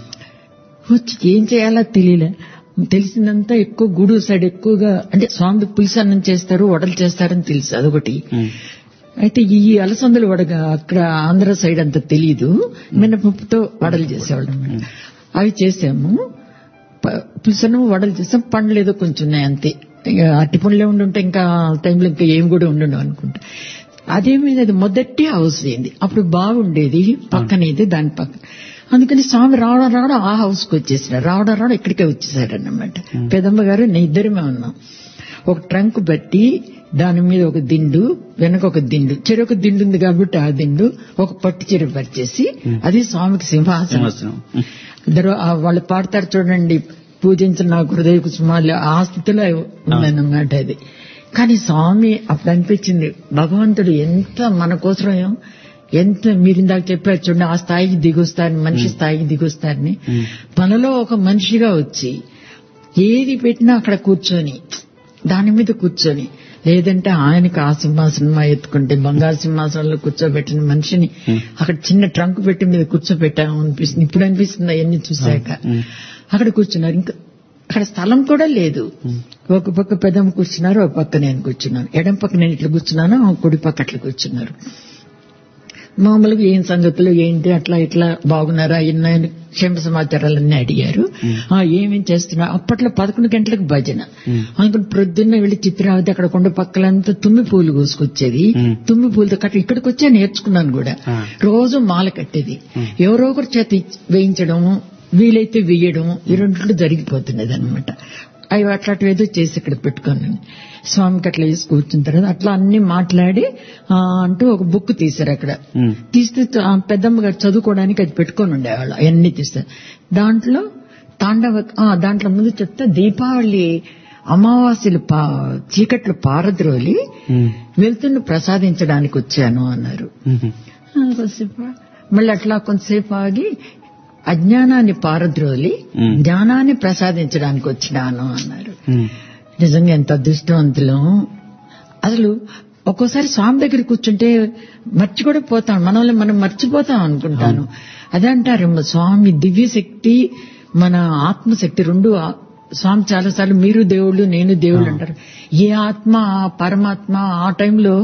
వచ్చి ఏం చేయాలో తెలియలే. తెలిసిందంతా ఎక్కువ గూడూరు సైడ్ ఎక్కువగా అంటే స్వామి పులిసన్నం చేస్తారు, వడలు చేస్తారని తెలుసు, అదొకటి. అయితే ఈ అలసందలు వడగా అక్కడ ఆంధ్ర సైడ్ అంత తెలీదు. మినపప్పుతో వడలు చేసేవాళ్ళం. అవి చేసాము, పులిసన్నం వడలు చేసాం. పండ్లు ఏదో కొంచెం ఉన్నాయి అంతే. అట్టి పండ్లే ఉండుంటే ఇంకా టైంలో ఇంకా ఏం కూడా ఉండు అనుకుంటా. అదేమీ అది మొదటి హౌస్ అయింది. అప్పుడు బాగుండేది పక్కనేది, దాని పక్కన. అందుకని స్వామి రావడం రావడం ఆ హౌస్ కి వచ్చేసారు, రావడం రావడం ఇక్కడికే వచ్చేసారన్నమాట. పెదమ్మ గారు నేను ఇద్దరమే ఉన్నాం. ఒక ట్రంక్ బట్టి దాని మీద ఒక దిండు, వెనక ఒక దిండు, చెరొక దిండు ఉంది కాబట్టి ఆ దిండు ఒక పట్టు చీర పరిచేసి అది స్వామికి సింహాసనం. ఇద్దరు వాళ్ళు పాడతారు చూడండి, పూజించిన నాకు హృదయ కుసుమాలు, ఆ స్థితిలో ఉందన్నమాట అది. కానీ స్వామి అప్పుడు అనిపించింది, భగవంతుడు ఎంత మన కోసం ఎంత మీరు ఇందాక చెప్పారు చూడండి, ఆ స్థాయికి దిగొస్తారని, మనిషి స్థాయికి దిగొస్తారని, మనలో ఒక మనిషిగా వచ్చి ఏది పెట్టినా అక్కడ కూర్చొని దాని మీద కూర్చొని, లేదంటే ఆయనకు ఆ సింహాసనం ఎత్తుకుంటే బంగారు సింహాసనంలో కూర్చోబెట్టిన మనిషిని అక్కడ చిన్న ట్రంక్ పెట్టి మీద కూర్చోబెట్టాము అనిపిస్తుంది. ఇప్పుడు అనిపిస్తుంది అవన్నీ చూశాక. అక్కడ కూర్చున్నారు. ఇంకా అక్కడ స్థలం కూడా లేదు. ఒక పక్క పెద్దమ్మ కూర్చున్నారు, ఒక పక్క నేను కూర్చున్నాను. ఎడం పక్క నేను ఇట్లా కూర్చున్నాను, కుడి పక్క అట్లా కూర్చున్నారు. మామూలుగా ఏం సంగతులు ఏంటి అట్లా ఇట్లా బాగున్నారా ఇన్న క్షేమ సమాచారాలన్నీ అడిగారు. ఏమేం చేస్తున్నా. అప్పట్లో పదకొండు గంటలకు భజన అనుకుని ప్రొద్దున్న వెళ్లి చిత్రావతి అక్కడ కొండ పక్కలంతా తుమ్మి పూలు కోసుకొచ్చేది. తుమ్మి పూలతో కట్టి ఇక్కడికి వచ్చా నేర్చుకున్నాను కూడా. రోజు మాల కట్టేది, ఎవరో ఒకరి చేత వేయించడం, వీలైతే వేయడం, ఈ రెండింటిలో జరిగిపోతున్నది అనమాట. అవి అట్లాంటివి ఏదో చేసి ఇక్కడ పెట్టుకున్నాను. స్వామికి అట్లా వేసి కూర్చున్న తర్వాత అట్లా అన్ని మాట్లాడి అంటూ ఒక బుక్ తీశారు. అక్కడ తీస్తే పెద్దమ్మ గారు చదువుకోవడానికి అది పెట్టుకొని ఉండేవాళ్ళు. అవన్నీ తీస్తారు. దాంట్లో తాండవ దాంట్లో ముందు చెప్తే దీపావళి అమావాస్యలు పా చీకట్లు పారద్రోలి వెళ్తున్న ప్రసాదించడానికి వచ్చాను అన్నారు. కొంతసేపు మళ్ళీ అట్లా కొంతసేపు ఆగి అజ్ఞానాన్ని పారద్రోలి జ్ఞానాన్ని ప్రసాదించడానికి వచ్చినాను అన్నారు. నిజంగా ఎంత అదృష్టవంతులం. అసలు ఒక్కోసారి స్వామి దగ్గర కూర్చుంటే మర్చి కూడా పోతాం, మనల్ని మనం మర్చిపోతాం అనుకుంటాను. అదే అంటారు స్వామి దివ్య శక్తి, మన ఆత్మశక్తి రెండు. స్వామి చాలాసార్లు మీరు దేవుళ్ళు నేను దేవుళ్ళు అంటారు. ఏ ఆత్మ పరమాత్మ ఆ టైంలో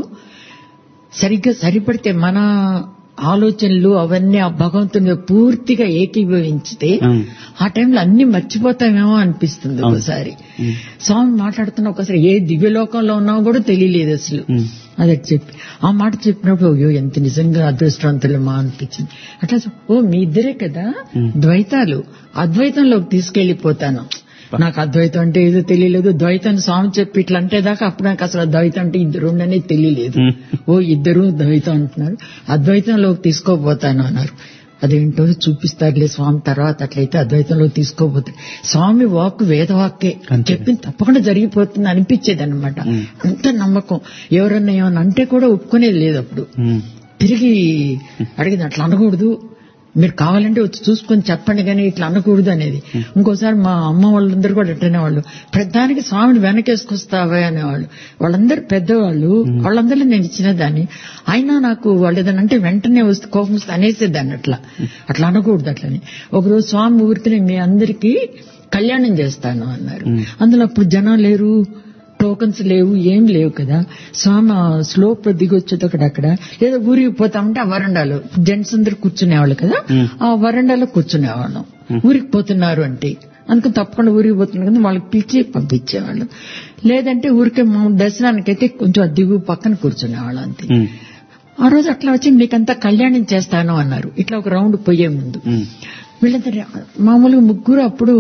సరిగ్గా సరిపడితే మన ఆలోచనలు అవన్నీ ఆ భగవంతుని పూర్తిగా ఏకీభవించితే ఆ టైంలో అన్ని మర్చిపోతామేమో అనిపిస్తుంది ఒకసారి. స్వామి మాట్లాడుతున్నా ఒకసారి ఏ దివ్యలోకంలో ఉన్నామో కూడా తెలియలేదు అసలు. అదే చెప్పి ఆ మాట చెప్పినప్పుడు అయ్యో ఎంత నిజంగా అదృష్టవంతులమా అనిపించింది. అట్లా ఓ మీ ఇద్దరే కదా ద్వైతాలు, అద్వైతంలోకి తీసుకెళ్లిపోతాను. నాకు అద్వైతం అంటే ఏదో తెలియలేదు. ద్వైతాన్ని స్వామి చెప్పి ఇట్లా అంటే దాకా అప్పుడు నాకు అసలు ద్వైతం అంటే ఇద్దరు ఉండనే తెలియలేదు. ఓ ఇద్దరు ద్వైతం అంటున్నారు, అద్వైతంలోకి తీసుకోపోతాను అన్నారు. అదేంటో చూపిస్తారులే స్వామి తర్వాత. అట్లయితే అద్వైతంలోకి తీసుకోపోతారు. స్వామి వాక్ వేదవాక్కే చెప్పింది తప్పకుండా జరిగిపోతుంది అనిపించేది అనమాట. అంత నమ్మకం. ఎవరన్నా ఏమన్నా అంటే కూడా ఒప్పుకునేది లేదు. అప్పుడు తిరిగి అడిగింది అట్లా అనకూడదు, మీరు కావాలంటే వచ్చి చూసుకొని చెప్పండి కానీ ఇట్లా అనకూడదు అనేది. ఇంకోసారి మా అమ్మ వాళ్ళందరూ కూడా అట్టనే వాళ్ళు ప్రధానికి స్వామిని వెనకేసుకొస్తావా అనేవాళ్ళు. వాళ్ళందరూ పెద్దవాళ్ళు, వాళ్ళందరూ నేను ఇచ్చినదాన్ని. అయినా నాకు వాళ్ళు ఏదైనా అంటే వెంటనే వస్తే కోపం వస్తే అనేసేదాన్ని. అట్లా అట్లా అనకూడదు అట్లని. ఒకరోజు స్వామి ఊరికినే మీ అందరికీ కళ్యాణం చేస్తాను అన్నారు. అందులో అప్పుడు జనం లేరు, టోకన్స్ లేవు, ఏం లేవు కదా. స్వామి స్లోప్ దిగొచ్చేది అక్కడక్కడ లేదా ఊరికి పోతామంటే ఆ వరండాలో జెంట్స్ అందరు కూర్చునేవాళ్ళు కదా, ఆ వరండాలో కూర్చునేవాళ్ళం. ఊరికి పోతున్నారు అంటే అందుకని తప్పకుండా ఊరికి పోతున్నాం కదా వాళ్ళకి పిలిచి పంపించేవాళ్ళు. లేదంటే ఊరికే మా దర్శనానికైతే కొంచెం దిగు పక్కన కూర్చునేవాళ్ళు అంతే. ఆ రోజు అట్లా వచ్చి మీకంతా కళ్యాణం చేస్తాను అన్నారు. ఇట్లా ఒక రౌండ్ పోయే ముందు వీళ్ళంతా మామూలుగా ముగ్గురు అప్పుడు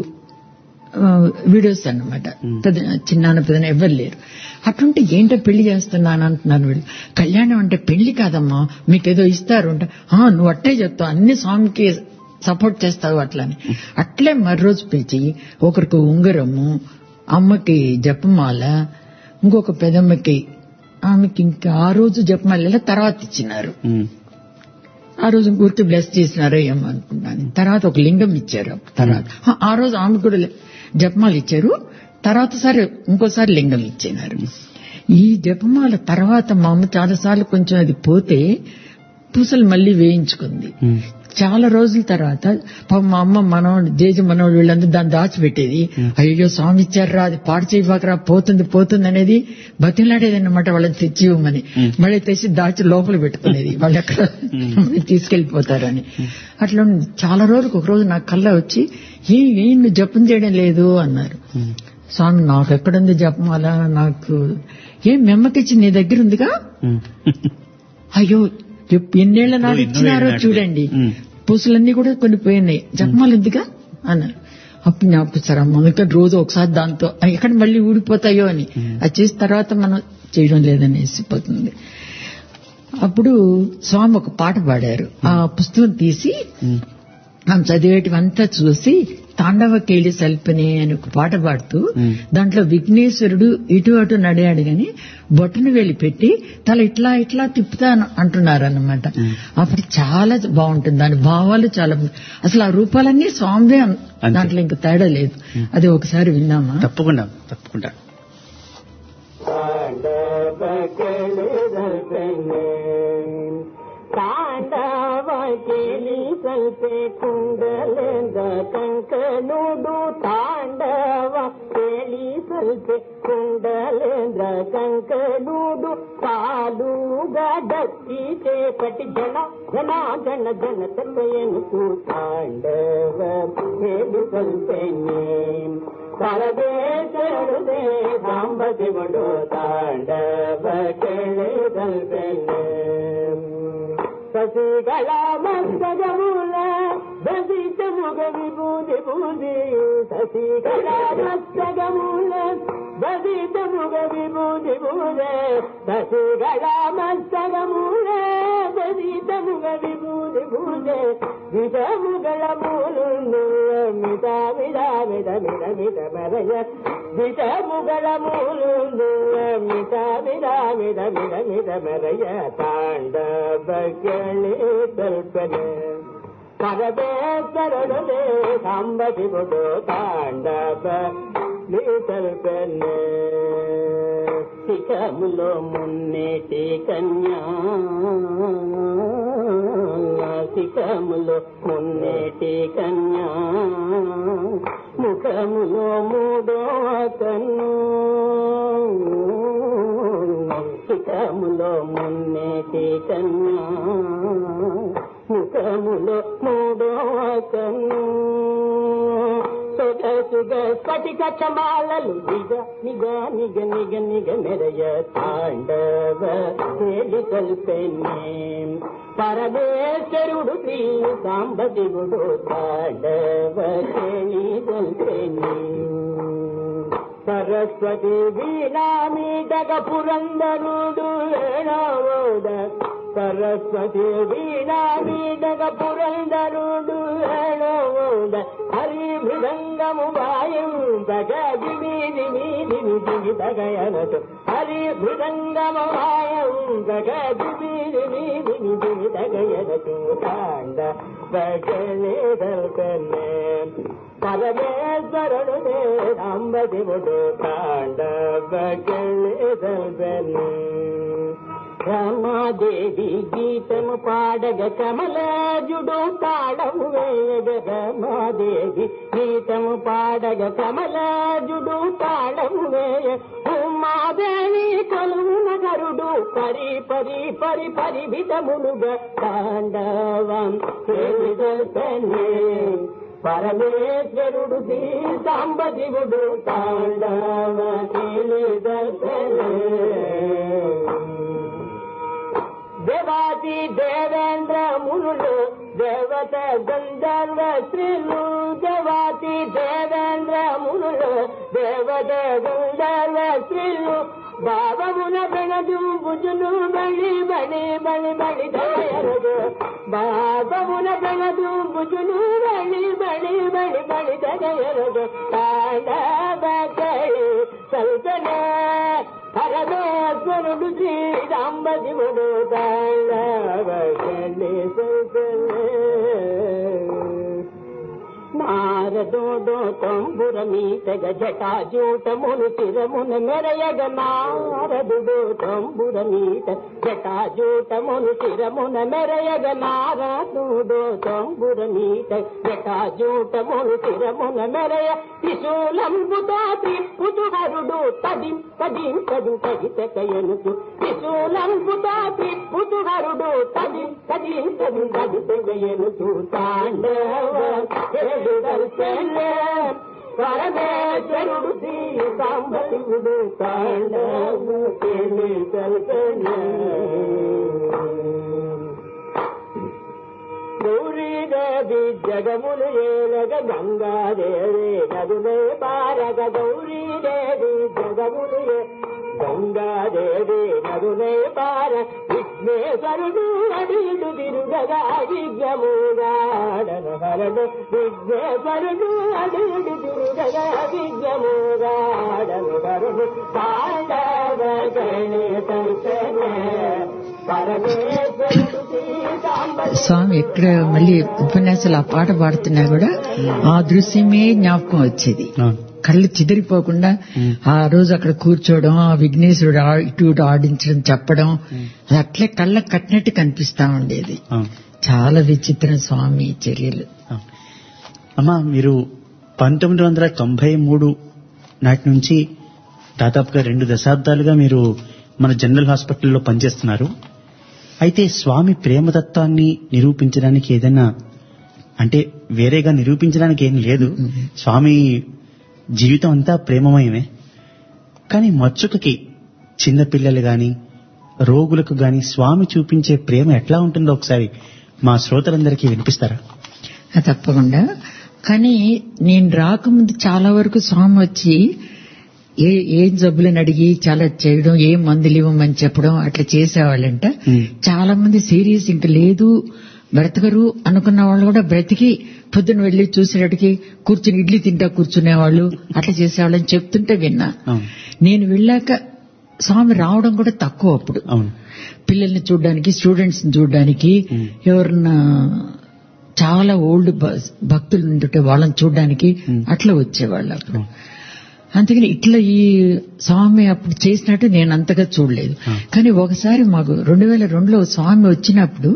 వీడియోస్ అన్నమాట. చిన్నాన్న పెద్దన ఎవరు లేరు. అట్లుంటే ఏంటో పెళ్లి చేస్తున్నాను అంటున్నారు వీళ్ళు. కళ్యాణం అంటే పెళ్లి కాదమ్మా, మీకేదో ఇస్తారు అంటే నువ్వు అట్టే చెప్తావు, అన్ని స్వామికి సపోర్ట్ చేస్తావు అట్లని. అట్లే మరో రోజు పిలిచి ఒకరికి ఉంగరము, అమ్మకి జపమాల, ఇంకొక పెదమ్మకి ఆమెకి ఇంకా ఆ రోజు జపమాల తర్వాత ఇచ్చినారు. ఆ రోజు ఊరికి బ్లెస్ చేసినారో ఏమో అనుకున్నాను. తర్వాత ఒక లింగం ఇచ్చారు. తర్వాత ఆ రోజు ఆమె కూడా జపమాల ఇచ్చారు. తర్వాత సారి ఇంకోసారి లింగం ఇచ్చినారు. ఈ జపమాల తర్వాత మా అమ్మ చాలాసార్లు కొంచెం అది పోతే పూసలు మళ్లీ వేయించుకుంది. చాలా రోజుల తర్వాత మా అమ్మ మనవాడు జేజి మనవాడు వీళ్ళందరూ దాన్ని దాచిపెట్టేది. అయ్యో స్వామి ఇచ్చారా, అది పాడు చేయబాకరా, పోతుంది పోతుంది అనేది బతిలాడేది అన్నమాట వాళ్ళని తెచ్చి ఇవ్వమని. మళ్ళీ తెచ్చి దాచి లోపల పెట్టుకునేది, వాళ్ళు ఎక్కడ తీసుకెళ్లిపోతారని. అట్లా చాలా రోజులకు ఒక రోజు నాకు కళ్ళ వచ్చి ఏ ఏం నువ్వు జపం చేయడం లేదు అన్నారు. స్వామి నాకు ఎక్కడుంది జపమాల, నాకు ఏం మెమ్మకిచ్చి నీ దగ్గర ఉందిగా. అయ్యో ఎన్నేళ్ల నాడు ఇచ్చినారో చూడండి, పూసలన్నీ కూడా కొన్ని పోయినాయి, జపమాలు ఎందుగా అన్నారు. అప్పుడు జ్ఞాపకం సార్ అమ్మ అందుకని రోజు ఒకసారి దాంతో ఎక్కడ మళ్ళీ ఊడిపోతాయో అని అది చేసిన తర్వాత మనం చేయడం లేదనేసి పోతుంది. అప్పుడు స్వామి ఒక పాట పాడారు. ఆ పుస్తకం తీసి ఆమె చదివేటివంతా చూసి తాండవ కేళి సల్పనే అని ఒక పాట పాడుతూ దాంట్లో విఘ్నేశ్వరుడు ఇటు అటు నడియాడు గాని బొట్టను వేలి పెట్టి తల ఇట్లా ఇట్లా తిప్పుతా అంటున్నారు అన్నమాట. అప్పుడు చాలా బాగుంటుంది, దాని భావాలు చాలా, అసలు ఆ రూపాలన్నీ స్వామి దాంట్లో ఇంకా తేడా లేదు. అది ఒకసారి విన్నామా? తప్పకుండా తప్పకుండా. ತಾಂಡವಕೇಲಿ ಸಲ್ಪೆ ಕುಂಡಲೆಂದ ಕಂಕನುಡು ತಾಂಡವ ಕೇಳಿ ಸಲ್ಪೆ ಕುಂಡಲೆಂದ್ರ ಕಂಕನುಡು ಕಾಲುಗ ದಕ್ಕಿ ಚೇಪಟಿ ಜನ ಜನ ಜನ ಜನ ತಪ್ಪೆಯನು ತಾಂಡವ ಕೇಳಿ ಸಲ್ಪೆನೆ ಪರದೇಶರುದೇ ಸಾಂಬದಿವಡು ತಾಂಡವ ಕೇಳಿ ಸಲ್ಪೆನೆ ಸಸಿಗಳ ಮಸ್ತಗಮೂಲ ಬಸಿತ ಮುಗ ವಿಭೂತಿ ಬೂದಿ ಸಸಿಗಳ ಮಸ್ತಗಮೂಲ ಬಸಿತ ಮುಗ ವಿಭೂತಿ ಬೂದೆ ಸಸಿಗಳ ಮಸ್ತಗಮೂಲ ಬಸಿತ ಮುಗ ವಿಭೂತಿ ಬೂದೆ ವಿಷಮುಗಳ ಮೂಲು ಮಿತ ಮಿದ ಮಿದ ಮಿದ ಮಿದ ಮರಯ ವಿಷಮುಗಳ ಮೂಲು ಮಿತ ಮಿದ ಮಿದ ಮಿದ ಮಿದ ಮರಯ ತಾಂಡವ ಕೇಳಿ ತಲ್ಪನೆ ಪರಮೇಶ್ವರನೇ ಸಾಂಬದಿವುದು ತಾಂಡವ తల్పనే శిఖములో మున్నేటి కన్యా శిఖములో మున్నేటి కన్యా ముఖములో మూడో కన్ను శిఖములో మున్నేటి కన్యా ముఖములో మూడో కన్ను సొగసుగ స్ఫటిక చమాలలు నిగ నిగ నిగ నిగ నిగ మెరయ తాండవ కేలి కల్పెనే పరమేశ్వరుడు శ్రీ సాంబశివుడు తాండవ కేలి కల్పెనే సరస్వతి వీణామీటక పురందరుడు వేణోద సరస్వతి వీణామీటక పురందరుడు వేణోద హరి మృదంగము వాయం తగది మీది మీది మిది తగయనటు హరి మృదంగము వాయం తగది మీది మీది మిది తగయనటు తాండ బగలే దల్కనే పరమేశ్వరుడే సాంబశివుడు తాండవ కేలి సల్పనే రమాదేవి గీతము పాడగ కమలాజుడు తాళము వేయగ రమాదేవి గీతము పాడగ కమలాజుడు తాళము వేయ ఉమాదేవి కొలువు నగరుడు పరి పరి పరి పరిభితములుగా తాండవం కేలి సల్పనే పరమేశ్వరుడు శ్రీ సాంబశివుడు తాండవ దేవాది దేవేంద్ర మునులు దేవత గంధర్వ స్త్రీలు దేవాది దేవేంద్ర మునులు దేవత గంధర్వ స్త్రీలు భావమున బెనదు భుజులు బలి బలి బలి బలి దయరుడు భావమున బెనదు భుజులు బలి బలి బలి బలి దయరుడు తాండవకై సల్తనే పరమేశ్వరుడు శ్రీ సాంబశివుడు తాండవకై సల్తనే నారదోడో తంబురమీతగ జటాజూటమును చిరమున మెరయగ నారదుడు తంబురమీత జటాజూటమును చిరమున మెరయగ నారదుడు తంబురమీత జటాజూటమును చిరమున మెరయ త్రిశూలంబుతో త్రిపుతుహరుడు తదిం తదిం తదిం తగితకయనుచు త్రిశూలంబుతో త్రిపుతుహరుడు తదిం తదిం తదిం తగితకయనుచు తాండవ పరమేశ్వరుడు శ్రీ సాంబశివుడు తాండవ గౌరీదేవి జగములు ఏలగ గంగాదేవి నదులే పారగ గౌరీదేవి జగములు గంగాదేవి నదులే పార విఘ్నేశ్వరుడు అడియుడు తిరుగగా విఘ్నముగాడను హరడు విఘ్నేశ్వరుడు అడియుడు తిరుగగా విఘ్నముగాడను హరడు తాండవ పరమేశ్వరుడు స్వామి ఎక్కడ మళ్ళీ ఉపన్యాసాలు ఆ పాట పాడుతున్నా కూడా ఆ దృశ్యమే జ్ఞాపకం వచ్చేది. కళ్ళు చెదిరిపోకుండా ఆ రోజు అక్కడ కూర్చోవడం, ఆ విఘ్నేశ్వరుడు ఇటు ఇటు ఆడించడం, చెప్పడం, అది అట్లే కళ్ళకు కట్టినట్టు కనిపిస్తా ఉండేది. చాలా విచిత్రం స్వామి చర్యలు. అమ్మా, మీరు పంతొమ్మిది వందల తొంభై మూడు నాటి నుంచి దాదాపుగా రెండు దశాబ్దాలుగా మీరు మన జనరల్ హాస్పిటల్లో పనిచేస్తున్నారు. అయితే స్వామి ప్రేమతత్వాన్ని నిరూపించడానికి ఏదైనా అంటే వేరేగా నిరూపించడానికి ఏం లేదు, స్వామి జీవితం అంతా ప్రేమమయమే. కానీ మచ్చుకకి చిన్నపిల్లలు గాని రోగులకు గాని స్వామి చూపించే ప్రేమ ఎట్లా ఉంటుందో ఒకసారి మా శ్రోతలందరికీ వినిపిస్తారా? తప్పకుండా. కానీ నేను రాకముందు చాలా వరకు స్వామి వచ్చి ఏ ఏం జబ్బులను అడిగి చాలా చేయడం, ఏ మందులు ఇవ్వమని చెప్పడం అట్లా చేసేవాళ్ళంట. చాలా మంది సీరియస్ ఇంకా లేదు బ్రతకరు అనుకున్న వాళ్ళు కూడా బ్రతికి పొద్దున వెళ్లి చూసేటట్టుకి కూర్చుని ఇడ్లీ తింటా కూర్చునేవాళ్ళు, అట్లా చేసేవాళ్ళని చెప్తుంటే విన్నా. నేను వెళ్ళాక స్వామి రావడం కూడా తక్కువ అప్పుడు. పిల్లల్ని చూడడానికి, స్టూడెంట్స్ ని చూడడానికి, ఎవరన్నా చాలా ఓల్డ్ భక్తులు ఉంటుంటే వాళ్ళని చూడడానికి అట్లా వచ్చేవాళ్ళు అప్పుడు. అందుకని ఇట్లా ఈ స్వామి అప్పుడు చేసినట్టు నేను అంతగా చూడలేదు. కానీ ఒకసారి మాకు రెండు వేల రెండులో స్వామి వచ్చినప్పుడు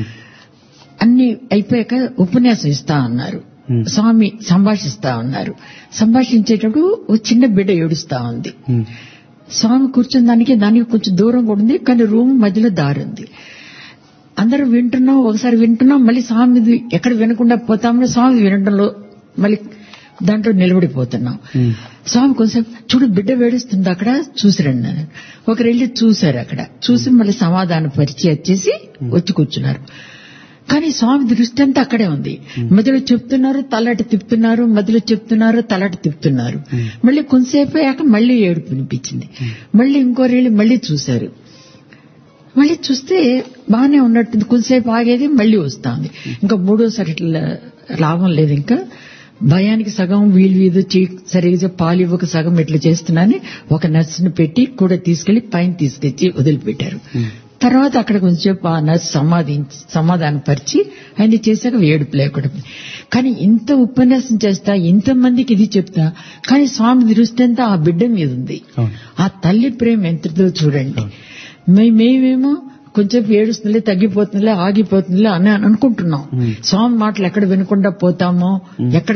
అన్ని అయిపోయాక ఉపన్యాసం ఇస్తా అన్నారు. స్వామి సంభాషిస్తా ఉన్నారు. సంభాషించేటప్పుడు ఓ చిన్న బిడ్డ ఏడుస్తా ఉంది. స్వామి కూర్చున్న దానికి దానికి కొంచెం దూరం కూడా ఉంది, కానీ రూమ్ మధ్యలో దారి ఉంది. అందరూ వింటున్నాం, ఒకసారి వింటున్నాం, మళ్ళీ స్వామి ఎక్కడ వినకుండా పోతామని స్వామి వినడంలో మళ్ళీ దాంట్లో నిలబడిపోతున్నాం. స్వామి కొంచెం చూడు బిడ్డ వేడుస్తుంది అక్కడ చూసిరండి అని ఒకరు వెళ్ళి చూశారు. అక్కడ చూసి మళ్ళీ సమాధాన పరిచయం వచ్చేసి వచ్చి కూర్చున్నారు. కానీ స్వామి దృష్టి అంతా అక్కడే ఉంది. మధ్యలో చెప్తున్నారు, తలటి తిప్పుతున్నారు, మధ్యలో చెప్తున్నారు, తలటి తిప్పుతున్నారు. మళ్ళీ కొంతసేపు అయ్యాక మళ్లీ ఏడుపు వినిపించింది. మళ్లీ ఇంకోరు వెళ్ళి మళ్లీ చూశారు. మళ్లీ చూస్తే బాగానే ఉన్నట్టుంది. కొంతసేపు ఆగేది, మళ్లీ వస్తుంది. ఇంకా మూడోసారి ఇట్లా లాభం లేదు, ఇంకా భయానికి సగం వీలు వీధు సరిగ్గా పాలు ఇవ్వక సగం ఇట్లా చేస్తున్నాని ఒక నర్సును పెట్టి కూడా తీసుకెళ్లి పైన తీసుకొచ్చి వదిలిపెట్టారు. తర్వాత అక్కడ కొంచెం ఆ నర్సు సమాధి సమాధానం పరిచి ఆయన చేశాక ఏడుపు లేకుండా. కానీ ఇంత ఉపన్యాసం చేస్తా, ఇంతమందికి ఇది చెప్తా, కానీ స్వామి దృష్టి అంతా ఆ బిడ్డ మీద ఉంది. ఆ తల్లి ప్రేమ ఎంతదో చూడండి. మేమేమో కొంచెం ఏడుస్తుందిలే, తగ్గిపోతుందిలే, ఆగిపోతుందిలే అని అనుకుంటున్నాం. స్వామి మాటలు ఎక్కడ వినకుండా పోతామో, ఎక్కడ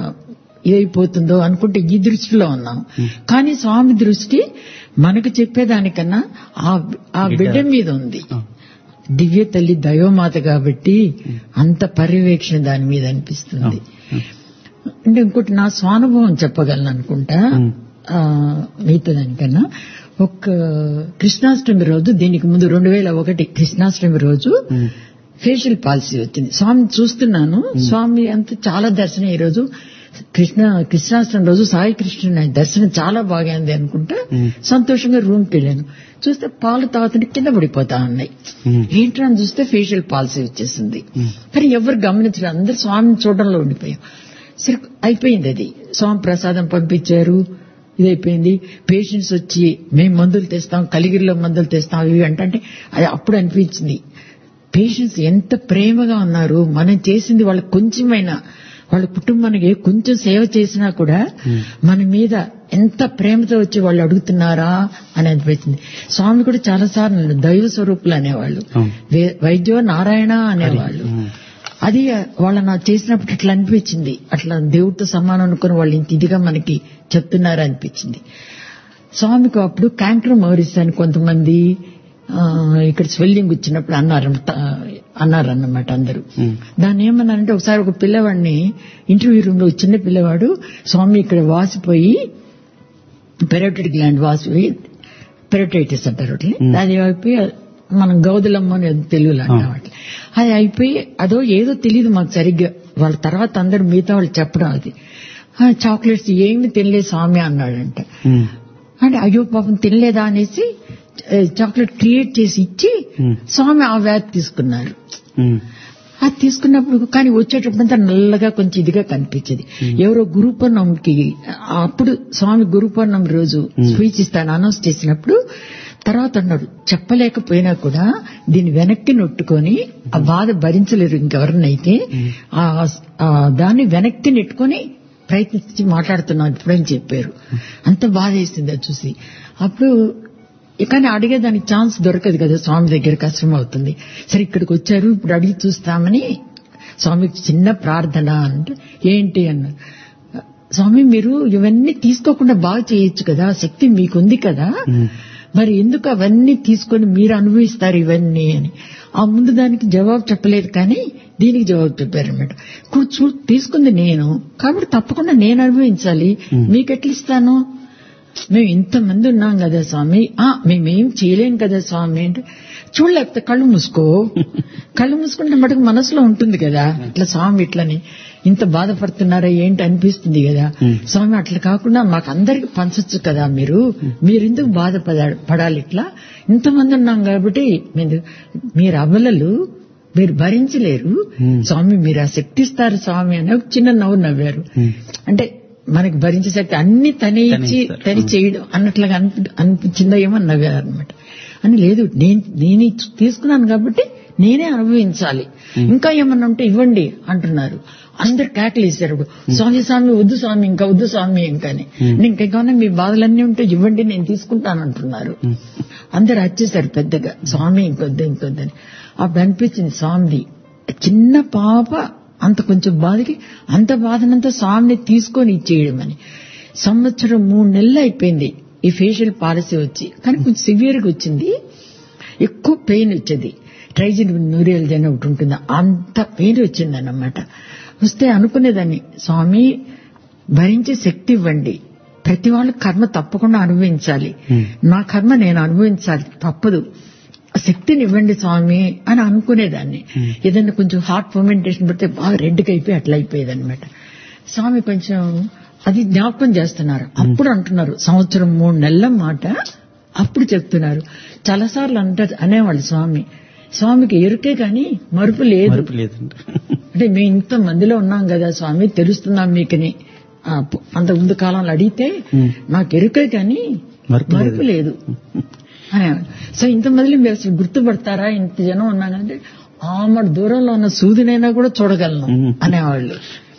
ఏమైపోతుందో అనుకుంటే ఈ దృష్టిలో ఉన్నాం. కానీ స్వామి దృష్టి మనకు చెప్పేదానికన్నా ఆ బిడ్డ మీద ఉంది. దివ్య తల్లి దైవమాత కాబట్టి అంత పర్యవేక్షణ దాని మీద అనిపిస్తుంది. అంటే ఇంకోటి నా స్వానుభవం చెప్పగలను అనుకుంటా మిగతా దానికన్నా. ఒక కృష్ణాష్టమి రోజు, దీనికి ముందు రెండు వేల ఒకటి కృష్ణాష్టమి రోజు ఫేషియల్ పాలసీ వచ్చింది. స్వామి చూస్తున్నాను, స్వామి అంతా చాలా దర్శనం. ఈ రోజు కృష్ణ కృష్ణాష్టమి రోజు సాయి కృష్ణ దర్శనం చాలా బాగా అనుకుంటా. సంతోషంగా రూమ్ కి వెళ్ళాను. చూస్తే పాలు తాగుతుంటే కింద పడిపోతా ఉన్నాయి. ఏంటో అని చూస్తే ఫేషియల్ పాలసీ వచ్చేసింది. కానీ ఎవరు గమనించలేదు, అందరు స్వామిని చూడడంలో ఉండిపోయాం. సరే అయిపోయింది అది. స్వామి ప్రసాదం పంపించారు, ఇదైపోయింది. పేషెంట్స్ వచ్చి మేము మందులు తెస్తాం, కలిగిరిలో మందులు తెస్తాం ఇవి అంటే అది అప్పుడు అనిపించింది, పేషెంట్స్ ఎంత ప్రేమగా ఉన్నారు. మనం చేసింది వాళ్ళకి కొంచెమైనా, వాళ్ళ కుటుంబానికి కొంచెం సేవ చేసినా కూడా మన మీద ఎంత ప్రేమతో వచ్చి వాళ్ళు అడుగుతున్నారా అని అనిపించింది. స్వామి కూడా చాలా సార్లు దైవ స్వరూపులు అనేవాళ్ళు, వైద్యో నారాయణ అనేవాళ్ళు. అది వాళ్ళ నాకు చేసినప్పుడు ఇట్లా అనిపించింది, అట్లా దేవుడితో సమానం అనుకుని వాళ్ళు ఇంత ఇదిగా మనకి చెప్తున్నారా అనిపించింది. స్వామికి అప్పుడు క్యాంకర్ మౌరిస్ అని కొంతమంది ఇక్కడ స్వెల్లింగ్ వచ్చినప్పుడు అన్నారు అన్నారన్నమాట అందరూ. దాన్ని ఏమన్నారంటే, ఒకసారి ఒక పిల్లవాడిని ఇంటర్వ్యూ రూమ్ లో చిన్న పిల్లవాడు, స్వామి ఇక్కడ వాసిపోయి పెరోటిడ్ గ్లాండ్ వాసిపోయి, పెరోటైటిస్ అంటారు అది అయిపోయి, మనం గౌదులమ్మ అని తెలుగులో అంటాం అట్లా, అది అయిపోయి అదో ఏదో తెలియదు మాకు సరిగ్గా. వాళ్ళ తర్వాత అందరు మిగతా వాళ్ళు చెప్పడం, అది చాక్లెట్స్ ఏమి తినలేదు స్వామి అన్నాడంట. అంటే అయ్యో పాపం తినలేదా అనేసి చాక్లెట్ క్రియేట్ చేసి ఇచ్చి స్వామి ఆ వ్యాధి తీసుకున్నారు. అది తీసుకున్నప్పుడు కానీ వచ్చేటప్పుడంతా నల్లగా కొంచెం ఇదిగా కనిపించేది. ఎవరో గురు పౌర్ణమికి అప్పుడు స్వామి గురు పౌర్ణమి రోజు స్పీచ్ ఇస్తాను అనౌన్స్ చేసినప్పుడు తర్వాత అన్నాడు, చెప్పలేకపోయినా కూడా దీన్ని వెనక్కి నొట్టుకొని ఆ బాధ భరించలేరు ఇంకెవరినైతే, ఆ దాన్ని వెనక్కి నెట్టుకొని ప్రయత్నించి మాట్లాడుతున్నాను ఇప్పుడని చెప్పారు. అంత బాధ వేసింది అది చూసి. అప్పుడు కానీ అడిగేదానికి ఛాన్స్ దొరకదు కదా, స్వామి దగ్గర కష్టం అవుతుంది. సరే ఇక్కడికి వచ్చారు, ఇప్పుడు అడిగి చూస్తామని స్వామికి చిన్న ప్రార్థన అంటే ఏంటి అన్నారు. స్వామి మీరు ఇవన్నీ తీసుకోకుండా బాగా చేయొచ్చు కదా, శక్తి మీకుంది కదా, మరి ఎందుకు అవన్నీ తీసుకొని మీరు అనుభవిస్తారు ఇవన్నీ అని. ఆ ముందు దానికి జవాబు చెప్పలేదు, కానీ దీనికి జవాబు చెప్పారన్నమాట. కూర్చు తీసుకుంది నేను కాబట్టి తప్పకుండా నేను అనుభవించాలి, మీకెట్లా ఇస్తాను, మేము ఇంతమంది ఉన్నాం కదా స్వామి, ఆ మేమేం చేయలేం కదా స్వామి అంటే, చూడలేకపోతే కళ్ళు మూసుకో, కళ్ళు మూసుకుంటే మటుకు మనసులో ఉంటుంది కదా ఇట్లా స్వామి ఇట్లని ఇంత బాధపడుతున్నారా ఏంటి అనిపిస్తుంది కదా. స్వామి అట్లా కాకుండా మాకు అందరికి పంచొచ్చు కదా, మీరు మీరెందుకు బాధపడ పడాలి, ఇట్లా ఇంతమంది ఉన్నాం కాబట్టి మీరు అబలలు మీరు భరించలేరు స్వామి, మీరు ఆ శక్తి ఇస్తారు స్వామి అని ఒక చిన్న నవ్వు నవ్వారు. అంటే మనకి భరించే శక్తి అన్ని తనే ఇచ్చి తని చేయడం అన్నట్లుగా అనిపించిందో ఏమో నవ్వారు అనమాట. అని లేదు, నేను నేను తీసుకున్నాను కాబట్టి నేనే అనుభవించాలి, ఇంకా ఏమన్నా ఉంటే ఇవ్వండి అంటున్నారు. అందరు కేకలు వేశారు, స్వామి స్వామి వద్దు స్వామి, ఇంకా వద్దు స్వామి ఇంకాని, ఇంకేమన్నా మీ బాధలన్నీ ఉంటే ఇవ్వండి నేను తీసుకుంటాను అంటున్నారు. అందరు వచ్చేసారు పెద్దగా, స్వామి ఇంకొద్దు ఇంకొద్దని. అప్పుడు అనిపించింది స్వామిది చిన్న పాప అంత కొంచెం బాధకి అంత బాధనంతా స్వామిని తీసుకొని ఇచ్చేయడం అని. సంవత్సరం మూడు నెలలు అయిపోయింది ఈ ఫేషియల్ పాలసీ వచ్చి, కానీ కొంచెం సివియర్గా వచ్చింది, ఎక్కువ పెయిన్ వచ్చేది. ట్రైజిన్ న్యూరియల్ అని ఒకటి ఉంటుంది, అంత పెయిన్ వచ్చింది అన్నమాట. వస్తే అనుకునేదాన్ని, స్వామి భరించే శక్తి ఇవ్వండి, ప్రతి వాళ్ళు కర్మ తప్పకుండా అనుభవించాలి, నా కర్మ నేను అనుభవించాలి తప్పదు, శక్తిని ఇవ్వండి స్వామి అని అనుకునేదాన్ని. ఏదైనా కొంచెం హార్ట్ ఫర్మెంటేషన్ పడితే బాగా రెడ్గా అయిపోయి అట్లా అయిపోయేది అనమాట. స్వామి కొంచెం అది జ్ఞాపకం చేస్తున్నారు. అప్పుడు అంటున్నారు, సంవత్సరం మూడు నెలల మాట అప్పుడు చెప్తున్నారు. చాలాసార్లు అంట అనేవాళ్ళు స్వామి, స్వామికి ఎరుకే కానీ మరుపు లేదు. అంటే మేము ఇంత మందిలో ఉన్నాం కదా స్వామి, తెలుస్తున్నాం మీకని అంత ముందు కాలంలో అడిగితే నాకు ఎరుకే కానీ మరుపు లేదు అనేవాళ్ళు. సో ఇంతమందిలో మీరు అసలు గుర్తుపడతారా, ఇంత జనం ఉన్నానంటే ఆమె దూరంలో ఉన్న సూదినైనా కూడా చూడగలను అనేవాళ్ళు.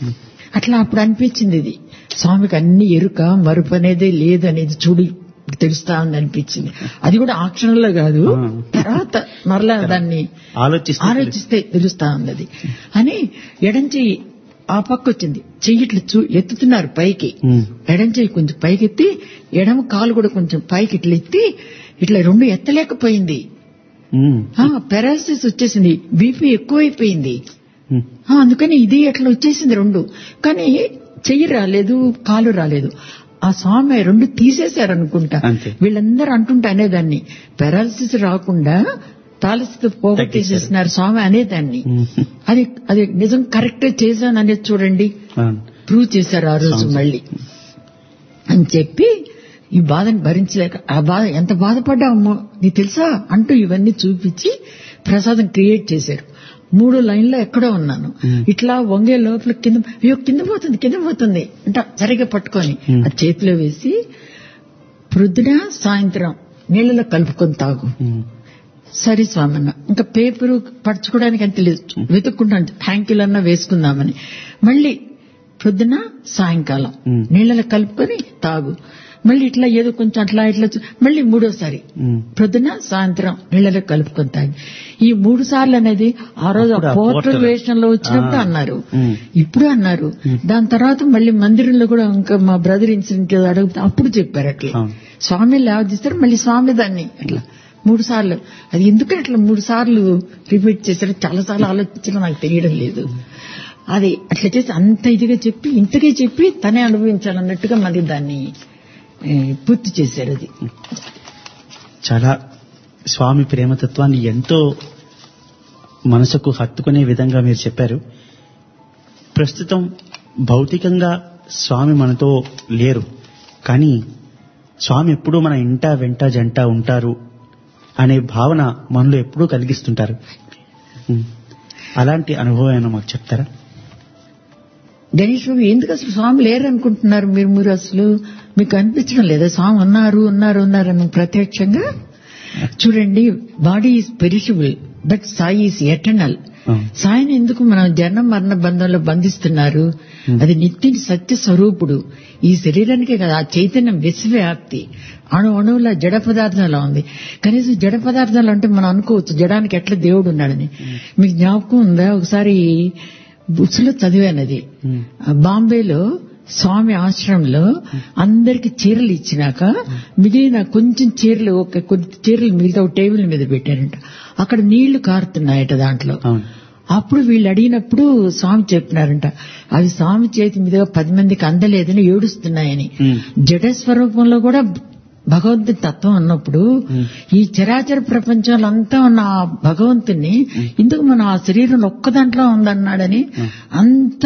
అట్లా అప్పుడు అనిపించింది, ఇది స్వామికి అన్ని ఎరుక మరుపు అనేది లేదు అనేది చూడి తెలుస్తా ఉంది అనిపించింది. అది కూడా ఆ క్షణంలో కాదు, తర్వాత మరలా దాన్ని ఆలోచిస్తే తెలుస్తా ఉంది అది అని. ఎడం చెయ్యి ఆ పక్క వచ్చింది, చెయ్యి ఇట్లా చూ ఎత్తుతున్నారు పైకి, ఎడం చెయ్యి కొంచెం పైకి ఎత్తి ఎడమ కాలు కూడా కొంచెం పైకి ఇట్లా ఎత్తి ఇట్లా రెండు ఎత్తలేకపోయింది. పెరాలసిస్ వచ్చేసింది, బీపీ ఎక్కువైపోయింది. ఆ, అందుకని ఇది అట్లా వచ్చేసింది రెండు. కానీ చెయ్యి రాలేదు, కాలు రాలేదు. ఆ స్వామి రెండు తీసేశారు అనుకుంటా. అంతే. వీళ్ళందరూ అంటుంటే అనేదాన్ని పెరాలసిస్ రాకుండా తాళస్థితి పోగొట్టేసేసినారు స్వామి అనేదాన్ని. అది అది నిజం కరెక్ట్ చేశాను అనేది చూడండి, ప్రూవ్ చేశారు ఆ రోజు మళ్ళీ అని చెప్పి ఈ బాధని భరించలేక ఆ బాధ ఎంత బాధపడ్డామో నీకు తెలుసా అంటూ ఇవన్నీ చూపించి ప్రసాదం క్రియేట్ చేశారు. మూడు లైన్లో ఎక్కడో ఉన్నాను, ఇట్లా వంగే లోపల కింద అయ్యో కింద పోతుంది కింద పోతుంది అంట సరిగ్గా పట్టుకొని ఆ చేతిలో వేసి ప్రొద్దున సాయంత్రం నీళ్ళలో కలుపుకొని తాగు. సరే స్వామి అన్న. ఇంకా పేపరు పరచుకోవడానికి అంత లేదు, వెతుక్కుంటాను హ్యాంకిల్ అన్నా వేసుకుందామని. మళ్ళీ ప్రొద్దున సాయంకాలం నీళ్ళలో కలుపుకొని తాగు. మళ్ళీ ఇట్లా ఏదో కొంచెం అట్లా ఇట్లా మళ్ళీ మూడోసారి ప్రొద్దున సాయంత్రం నీళ్ళలో కలుపుకొని తాగి. ఈ మూడు సార్లు అనేది ఆ రోజు పోర్టల్ వేషంలో వచ్చినప్పుడు అన్నారు, ఇప్పుడు అన్నారు. దాని తర్వాత మళ్ళీ మందిరంలో కూడా ఇంకా మా బ్రదర్ ఇన్సిడెంట్ అడుగుతా అప్పుడు చెప్పారు అట్లా. స్వామి లేవదీస్తారు మళ్ళీ స్వామి దాన్ని అట్లా మూడు సార్లు. అది ఎందుకంటే అట్లా మూడు సార్లు రిపీట్ చేశారు, చాలా సార్లు ఆలోచించడం నాకు తెలియడం లేదు. అది అట్లా చేసి అంత ఇదిగా చెప్పి ఇంతకే చెప్పి తనే అనుభవించాలన్నట్టుగా మరి దాన్ని పూర్తి చేశారు. అది చాలా స్వామి ప్రేమతత్వాన్ని ఎంతో మనసుకు హత్తుకునే విధంగా మీరు చెప్పారు. ప్రస్తుతం భౌతికంగా స్వామి మనతో లేరు, కానీ స్వామి ఎప్పుడూ మన ఇంట వెంట జంట ఉంటారు అనే భావన మనలో ఎప్పుడూ కలిగిస్తుంటారు. అలాంటి అనుభవం మాకు చెప్తారా? గణేష్ బాబు, ఎందుకు అసలు స్వామి లేరు అనుకుంటున్నారు మీరు? మీరు అసలు మీకు అనిపించడం లేదా స్వామి ఉన్నారు ఉన్నారు ఉన్నారని ప్రత్యక్షంగా? చూడండి, body is perishable but Sai is eternal. సాయిని ఎందుకు మనం జన్మ మరణ బంధంలో బంధిస్తున్నారు? అది నిత్య సత్య స్వరూపుడు. ఈ శరీరానికే కదా, ఆ చైతన్యం విశ్వవ్యాప్తి, అణు అణువుల జడ పదార్థాలు ఉంది. కనీసం జడ పదార్థాలు అంటే మనం అనుకోవచ్చు జడానికి ఎట్లా దేవుడు ఉన్నాడని. మీకు జ్ఞాపకం ఉందా? ఒకసారి బుక్స్ లో చదివానది. బాంబేలో స్వామి ఆశ్రమంలో అందరికి చీరలు ఇచ్చినాక మిగిలిన కొంచెం చీరలు ఒక కొద్ది చీరలు మిగతా ఒక టేబుల్ మీద పెట్టారంట. అక్కడ నీళ్లు కారుతున్నాయట దాంట్లో. అప్పుడు వీళ్ళు అడిగినప్పుడు స్వామి చెప్పినారంట అవి స్వామి చేతి మీదుగా పది మందికి అందలేదని ఏడుస్తున్నాయని. జడ స్వరూపంలో కూడా భగవంతుని తత్వం ఉన్నప్పుడు ఈ చరాచర ప్రపంచంలో అంతా ఉన్న ఆ భగవంతుని ఇందుకు మనం ఆ శరీరం ఒక్క దాంట్లో ఉందన్నాడని అంత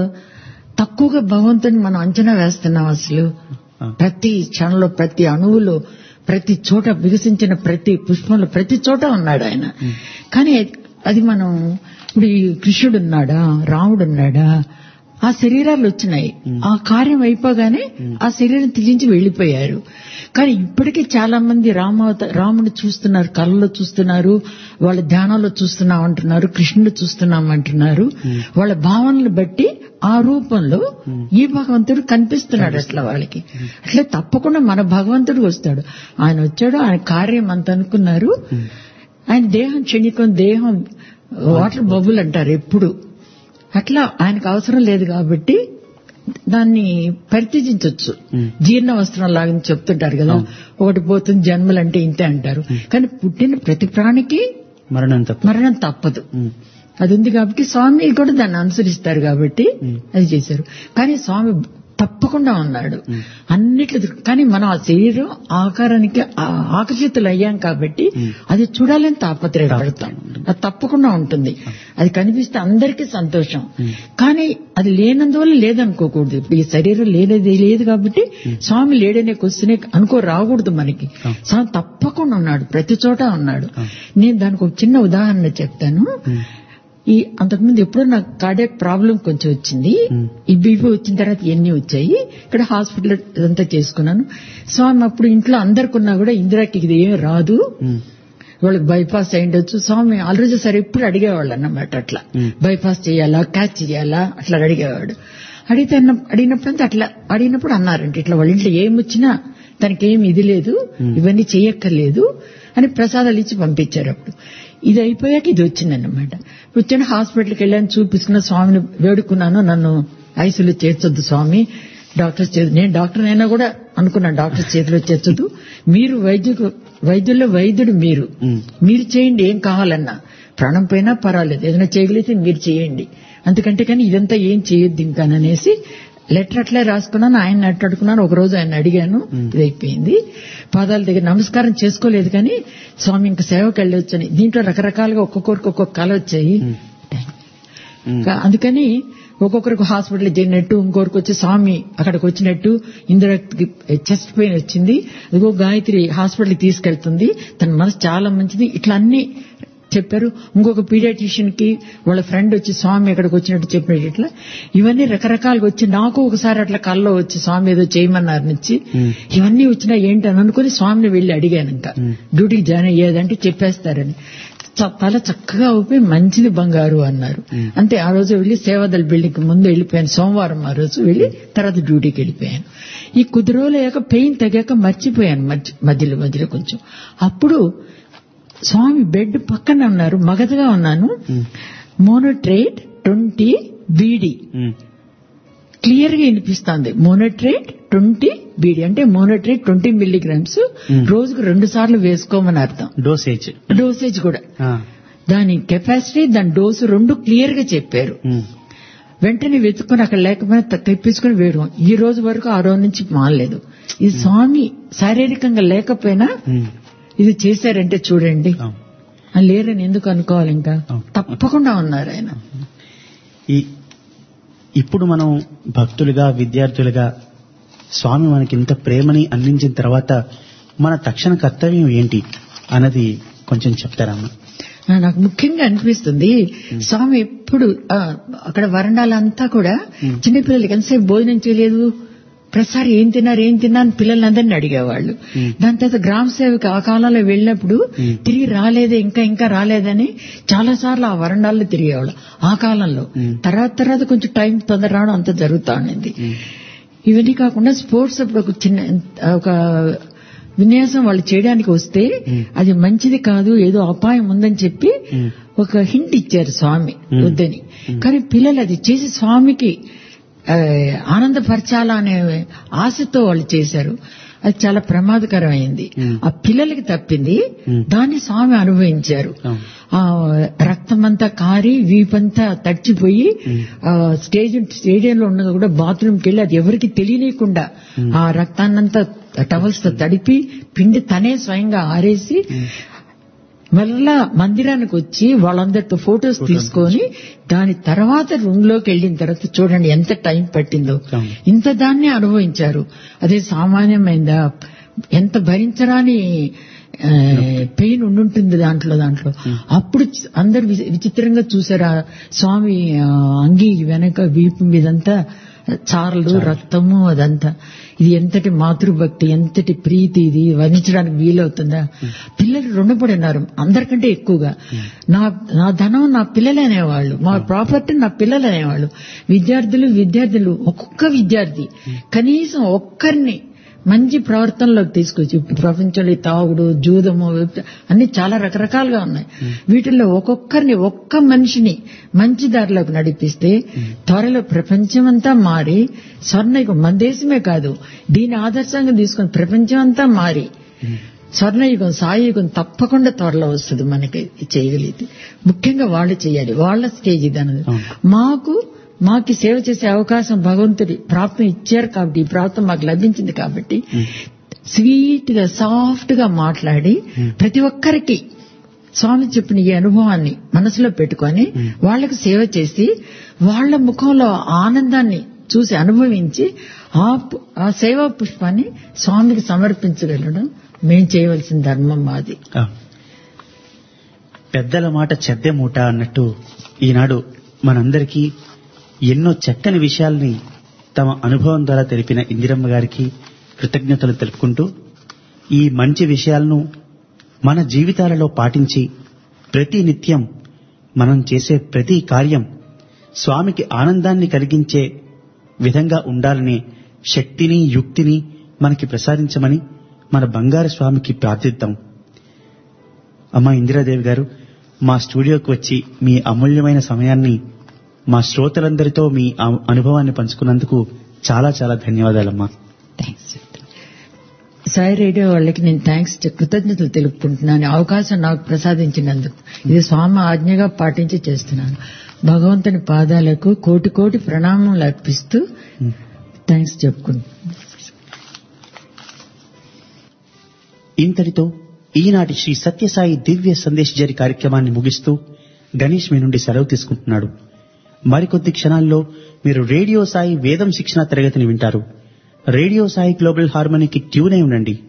తక్కువగా భగవంతుని మనం అంచనా వేస్తున్నాం. అసలు ప్రతి క్షణంలో, ప్రతి అణువులో, ప్రతి చోట వికసించిన ప్రతి పుష్పంలో ప్రతి చోట ఉన్నాడు ఆయన. కానీ అది మనం ఇప్పుడు ఈ కృష్ణుడు ఉన్నాడా, రాముడు ఉన్నాడా, ఆ శరీరాలు వచ్చినాయి. ఆ కార్యం అయిపోగానే ఆ శరీరం త్యజించి వెళ్లిపోయారు. కానీ ఇప్పటికీ చాలా మంది రామావత రాముని చూస్తున్నారు, కళ్ళలో చూస్తున్నారు, వాళ్ళ ధ్యానంలో చూస్తున్నాం అంటున్నారు, కృష్ణుడు చూస్తున్నాం అంటున్నారు. వాళ్ళ భావనలు బట్టి ఆ రూపంలో ఈ భగవంతుడు కనిపిస్తున్నాడు అట్లా వాళ్ళకి. అట్లే తప్పకుండా మన భగవంతుడు వస్తాడు. ఆయన వచ్చాడు, ఆయన కార్యం అంత అనుకున్నారు. ఆయన దేహం క్షణికం, దేహం వాటర్ బబుల్ అంటారు ఎప్పుడు. అట్లా ఆయనకు అవసరం లేదు కాబట్టి దాన్ని పరిత్యజించవచ్చు. జీర్ణ వస్త్రం లాగా చెప్తుంటారు కదా, ఒకటి పోతుంది జన్మలంటే ఇంతే అంటారు. కానీ పుట్టిన ప్రతి ప్రాణికి మరణం మరణం తప్పదు. అది ఉంది కాబట్టి స్వామి కూడా దాన్ని అనుసరిస్తారు కాబట్టి అది చేశారు. కానీ స్వామి తప్పకుండా ఉన్నాడు అన్నిట్లో. కానీ మనం ఆ శరీరం ఆకారానికి ఆకర్షితులు అయ్యాం కాబట్టి అది చూడాలని తాపత్రయపడతాం. అది తప్పకుండా ఉంటుంది. అది కనిపిస్తే అందరికీ సంతోషం. కానీ అది లేనందువల్ల లేదనుకోకూడదు. ఇప్పుడు ఈ శరీరం లేనిది లేదు కాబట్టి స్వామి లేడనే క్వశ్చనే అనుకో రాకూడదు మనకి. స్వామి తప్పకుండా ఉన్నాడు, ప్రతి చోట ఉన్నాడు. నేను దానికి ఒక చిన్న ఉదాహరణ చెప్తాను. ఈ అంతకుముందు ఎప్పుడో నాకు కార్డియాక్ ప్రాబ్లం కొంచెం వచ్చింది. ఈ బీపీ వచ్చిన తర్వాత ఎన్ని వచ్చాయి. ఇక్కడ హాస్పిటల్ ఇదంతా చేసుకున్నాను. స్వామి అప్పుడు ఇంట్లో అందరికన్నా కూడా ఇందిరాకి ఇది ఏం రాదు, వాళ్ళకి బైపాస్ అయ్యిండొచ్చు. స్వామి ఆల్రెడీ సరే ఎప్పుడు అడిగేవాళ్ళు అన్నమాట. అట్లా బైపాస్ చేయాలా, క్యాచ్ చేయాలా అట్లా అడిగేవాడు. అడిగితే అడిగినప్పుడు అట్లా అడిగినప్పుడు అన్నారంటే ఇట్లా వాళ్ళ ఇంట్లో ఏమొచ్చినా తనకి ఏమి ఇది లేదు, ఇవన్నీ చేయక్కర్లేదు అని ప్రసాదాలు ఇచ్చి పంపించారు. అప్పుడు ఇది అయిపోయాక ఇది వచ్చిందన్నమాట. వచ్చిన హాస్పిటల్కి వెళ్ళాను, చూపిస్తున్న స్వామిని వేడుకున్నాను, నన్ను ఐసీలో చేర్చొద్దు స్వామి, డాక్టర్స్ చేతి నేను డాక్టర్ అయినా కూడా అనుకున్నాను డాక్టర్స్ చేతిలో చేర్చొద్దు, మీరు వైద్యు వైద్యుల్లో వైద్యుడు మీరు మీరు చేయండి, ఏం కావాలన్నా ప్రాణం పోయినా పర్వాలేదు, ఏదైనా చేయగలిగితే మీరు చేయండి అందుకంటే కానీ ఇదంతా ఏం చేయొద్దు ఇంకా అనేసి లెటర్ అట్లే రాసుకున్నాను. ఆయన అట్టుకున్నాను. ఒక రోజు ఆయన అడిగాను, ఇది అయిపోయింది. పాదాల దగ్గర నమస్కారం చేసుకోలేదు కానీ స్వామి ఇంకా సేవకి వెళ్ళొచ్చని. దీంట్లో రకరకాలుగా ఒక్కొక్కరికి ఒక్కొక్క కళ వచ్చాయి. అందుకని ఒక్కొక్కరికి హాస్పిటల్ చేరినట్టు, ఇంకొకరికి వచ్చి స్వామి అక్కడికి వచ్చినట్టు, ఇందిరాకి చెస్ట్ పెయిన్ వచ్చింది, అదిగో గాయత్రి హాస్పిటల్కి తీసుకెళ్తుంది, తన మనసు చాలా మంచిది, ఇట్లా అన్ని చెప్పారు. ఇంకొక పీడియాట్రిషియన్ కి వాళ్ళ ఫ్రెండ్ వచ్చి స్వామి ఎక్కడికి వచ్చినట్టు చెప్పినట్టు ఇట్లా ఇవన్నీ రకరకాలుగా వచ్చి నాకు ఒకసారి అట్లా కల్లో వచ్చి స్వామి ఏదో చేయమన్నారు నుంచి ఇవన్నీ వచ్చినా ఏంటని అనుకుని స్వామిని వెళ్లి అడిగాను. ఇంకా డ్యూటీకి జాయిన్ అయ్యేదంటే చెప్పేస్తారని చాలా చక్కగా ఊపి మంచిది బంగారు అన్నారు. అంతే ఆ రోజు వెళ్లి సేవాదళ బిల్డింగ్ ముందు వెళ్ళిపోయాను. సోమవారం ఆ రోజు వెళ్లి తర్వాత డ్యూటీకి వెళ్ళిపోయాను. ఈ కొద్ది రోజులు అయ్యాక పెయిన్ తగ్గాక మర్చిపోయాను మధ్యలో మధ్యలో కొంచెం. అప్పుడు స్వామి బెడ్ పక్కన ఉన్నారు, మగతగా ఉన్నాను. మోనోట్రేట్ ట్వంటీ బీడీ క్లియర్ గా వినిపిస్తుంది. మోనోట్రేట్ ట్వంటీ బీడీ అంటే మోనోట్రేట్ ట్వంటీ మిల్లీగ్రామ్స్ రోజుకు రెండు సార్లు వేసుకోమని అర్థం. డోసేజ్ డోసేజ్ కూడా దాని కెపాసిటీ దాని డోసు రెండు క్లియర్ గా చెప్పారు. వెంటనే వెతుక్కుని అక్కడ లేకపోయినా తెప్పించుకుని వేరు. ఈ రోజు వరకు ఆ రోజు నుంచి మానలేదు. ఈ స్వామి శారీరకంగా లేకపోయినా ఇది చేశారంటే చూడండి, లేరని ఎందుకు అనుకోవాలి, ఇంకా తప్పకుండా ఉన్నారు ఆయన. ఇప్పుడు మనం భక్తులుగా విద్యార్థులుగా స్వామి మనకి ఇంత ప్రేమని అందించిన తర్వాత మన తక్షణ కర్తవ్యం ఏంటి అన్నది కొంచెం చెప్తారమ్మా. నాకు ముఖ్యంగా అనిపిస్తుంది స్వామి ఎప్పుడు అక్కడ వరండాలంతా కూడా చిన్నపిల్లలకి ఎంతసేపు భోజనం చేయలేదు, ప్రతిసారి ఏం తిన్నారు ఏం తిన్నా అని పిల్లలందరినీ అడిగేవాళ్ళు. దాని తర్వాత గ్రామ సేవకి ఆ కాలంలో వెళ్ళినప్పుడు తిరిగి రాలేదే ఇంకా ఇంకా రాలేదని చాలా సార్లు ఆ వరండాల్లో తిరిగేవాళ్ళు ఆ కాలంలో. తర్వాత తర్వాత కొంచెం టైం తొందర రావడం అంత జరుగుతా ఉండింది. ఇవన్నీ కాకుండా స్పోర్ట్స్ అప్పుడు ఒక చిన్న ఒక విన్యాసం వాళ్ళు చేయడానికి వస్తే అది మంచిది కాదు, ఏదో అపాయం ఉందని చెప్పి ఒక హింట్ ఇచ్చారు స్వామి వద్దని. కానీ పిల్లలు అది చేసి స్వామికి ఆనందపరచాలా అనే ఆశతో వాళ్ళు చేశారు. అది చాలా ప్రమాదకరమైంది. ఆ పిల్లలకి తప్పింది, దాన్ని స్వామి అనుభవించారు. ఆ రక్తమంతా కారి వీపంతా తడిచిపోయి స్టేజ్ స్టేడియంలో ఉన్నది కూడా బాత్రూమ్కి వెళ్లి అది ఎవరికి తెలియకుండా ఆ రక్తాన్నంతా టవల్స్ తో తడిపి పిండి తనే స్వయంగా ఆరేసి మళ్ళా మందిరానికి వచ్చి వాళ్ళందరితో ఫొటోస్ తీసుకొని దాని తర్వాత రూమ్ లోకి వెళ్లిన తర్వాత చూడండి ఎంత టైం పట్టిందో. ఇంత దాన్ని అనుభవించారు. అదే సామాన్యమైందా? ఎంత భరించరాని పెయిన్ ఉండుంటుంది దాంట్లో దాంట్లో అప్పుడు అందరు విచిత్రంగా చూసారు. స్వామి అంగీ వెనక వీపు మీదంతా చారలు రక్తము అదంతా. ఇది ఎంతటి మాతృభక్తి, ఎంతటి ప్రీతి, ఇది వర్ణించడానికి వీలవుతుందా? పిల్లలు రుణపడి ఉన్నారు అందరికంటే ఎక్కువగా. నా నా ధనం నా పిల్లలు అనేవాళ్ళు, మా ప్రాపర్టీ నా పిల్లలు అనేవాళ్ళు. విద్యార్థులు విద్యార్థులు ఒక్కొక్క విద్యార్థి కనీసం ఒక్కరిని మంచి ప్రవర్తనలోకి తీసుకొచ్చి, ప్రపంచంలో తాగుడు జూదము అన్ని చాలా రకరకాలుగా ఉన్నాయి. వీటిల్లో ఒక్కొక్కరిని ఒక్క మనిషిని మంచి దారిలోకి నడిపిస్తే త్వరలో ప్రపంచమంతా మారి స్వర్ణయుగం మన దేశమే కాదు దీని ఆదర్శంగా తీసుకుని ప్రపంచం అంతా మారి స్వర్ణయుగం సాయుగం తప్పకుండా త్వరలో వస్తుంది. మనకి చేయగలిగితే ముఖ్యంగా వాళ్ళు చేయాలి. వాళ్ళ స్టేజ్ ఇది అన్నది. మాకు మాకి సేవ చేసే అవకాశం భగవంతుడి ప్రాప్తం ఇచ్చారు కాబట్టి, ఈ ప్రాప్తం మాకు లభించింది కాబట్టి స్వీట్ గా సాఫ్ట్ గా మాట్లాడి ప్రతి ఒక్కరికి స్వామి చెప్పిన ఈ అనుభవాన్ని మనసులో పెట్టుకొని వాళ్లకు సేవ చేసి వాళ్ల ముఖంలో ఆనందాన్ని చూసి అనుభవించి ఆ సేవా పుష్పాన్ని స్వామికి సమర్పించగలడం మేం చేయవలసిన ధర్మం మాది. పెద్దల మాట చెద్దె మూట అన్నట్టు ఈనాడు మనందరికీ ఎన్నో చక్కని విషయాల్ని తమ అనుభవం ద్వారా తెలిపిన ఇందిరమ్మ గారికి కృతజ్ఞతలు తెలుపుకుంటూ ఈ మంచి విషయాలను మన జీవితాలలో పాటించి ప్రతి నిత్యం మనం చేసే ప్రతి కార్యం స్వామికి ఆనందాన్ని కలిగించే విధంగా ఉండాలనే శక్తిని యుక్తిని మనకి ప్రసాదించమని మన బంగారు స్వామికి ప్రార్థిద్దాం. అమ్మా ఇందిరాదేవి గారు, మా స్టూడియోకి వచ్చి మీ అమూల్యమైన సమయాన్ని మా శ్రోతలందరితో మీ అనుభవాన్ని పంచుకున్నందుకు చాలా చాలా ధన్యవాదాలమ్మా. థ్యాంక్స్. సాయి రేడియో వాళ్ళకి నేను థ్యాంక్స్ కృతజ్ఞతలు తెలుపుకుంటున్నాను. అవకాశం నాకు ప్రసాదించినందుకు ఇది స్వామి ఆజ్ఞగా పాటించి చేస్తున్నాను. భగవంతుని పాదాలకు కోటి కోటి ప్రణామములు అర్పిస్తూ థ్యాంక్స్ చెప్పుకుంటున్నాను. ఇంతటితో ఈనాటి శ్రీ సత్యసాయి దివ్య సందేశ్ జరి కార్యక్రమాన్ని ముగిస్తూ గణేష్ మీ నుండి సెలవు తీసుకుంటున్నాడు. మరికొద్ది క్షణాల్లో మీరు రేడియో సాయి వేదం శిక్షణ తరగతిని వింటారు. రేడియో సాయి గ్లోబల్ హార్మనీకి ట్యూన్ అయి ఉండండి.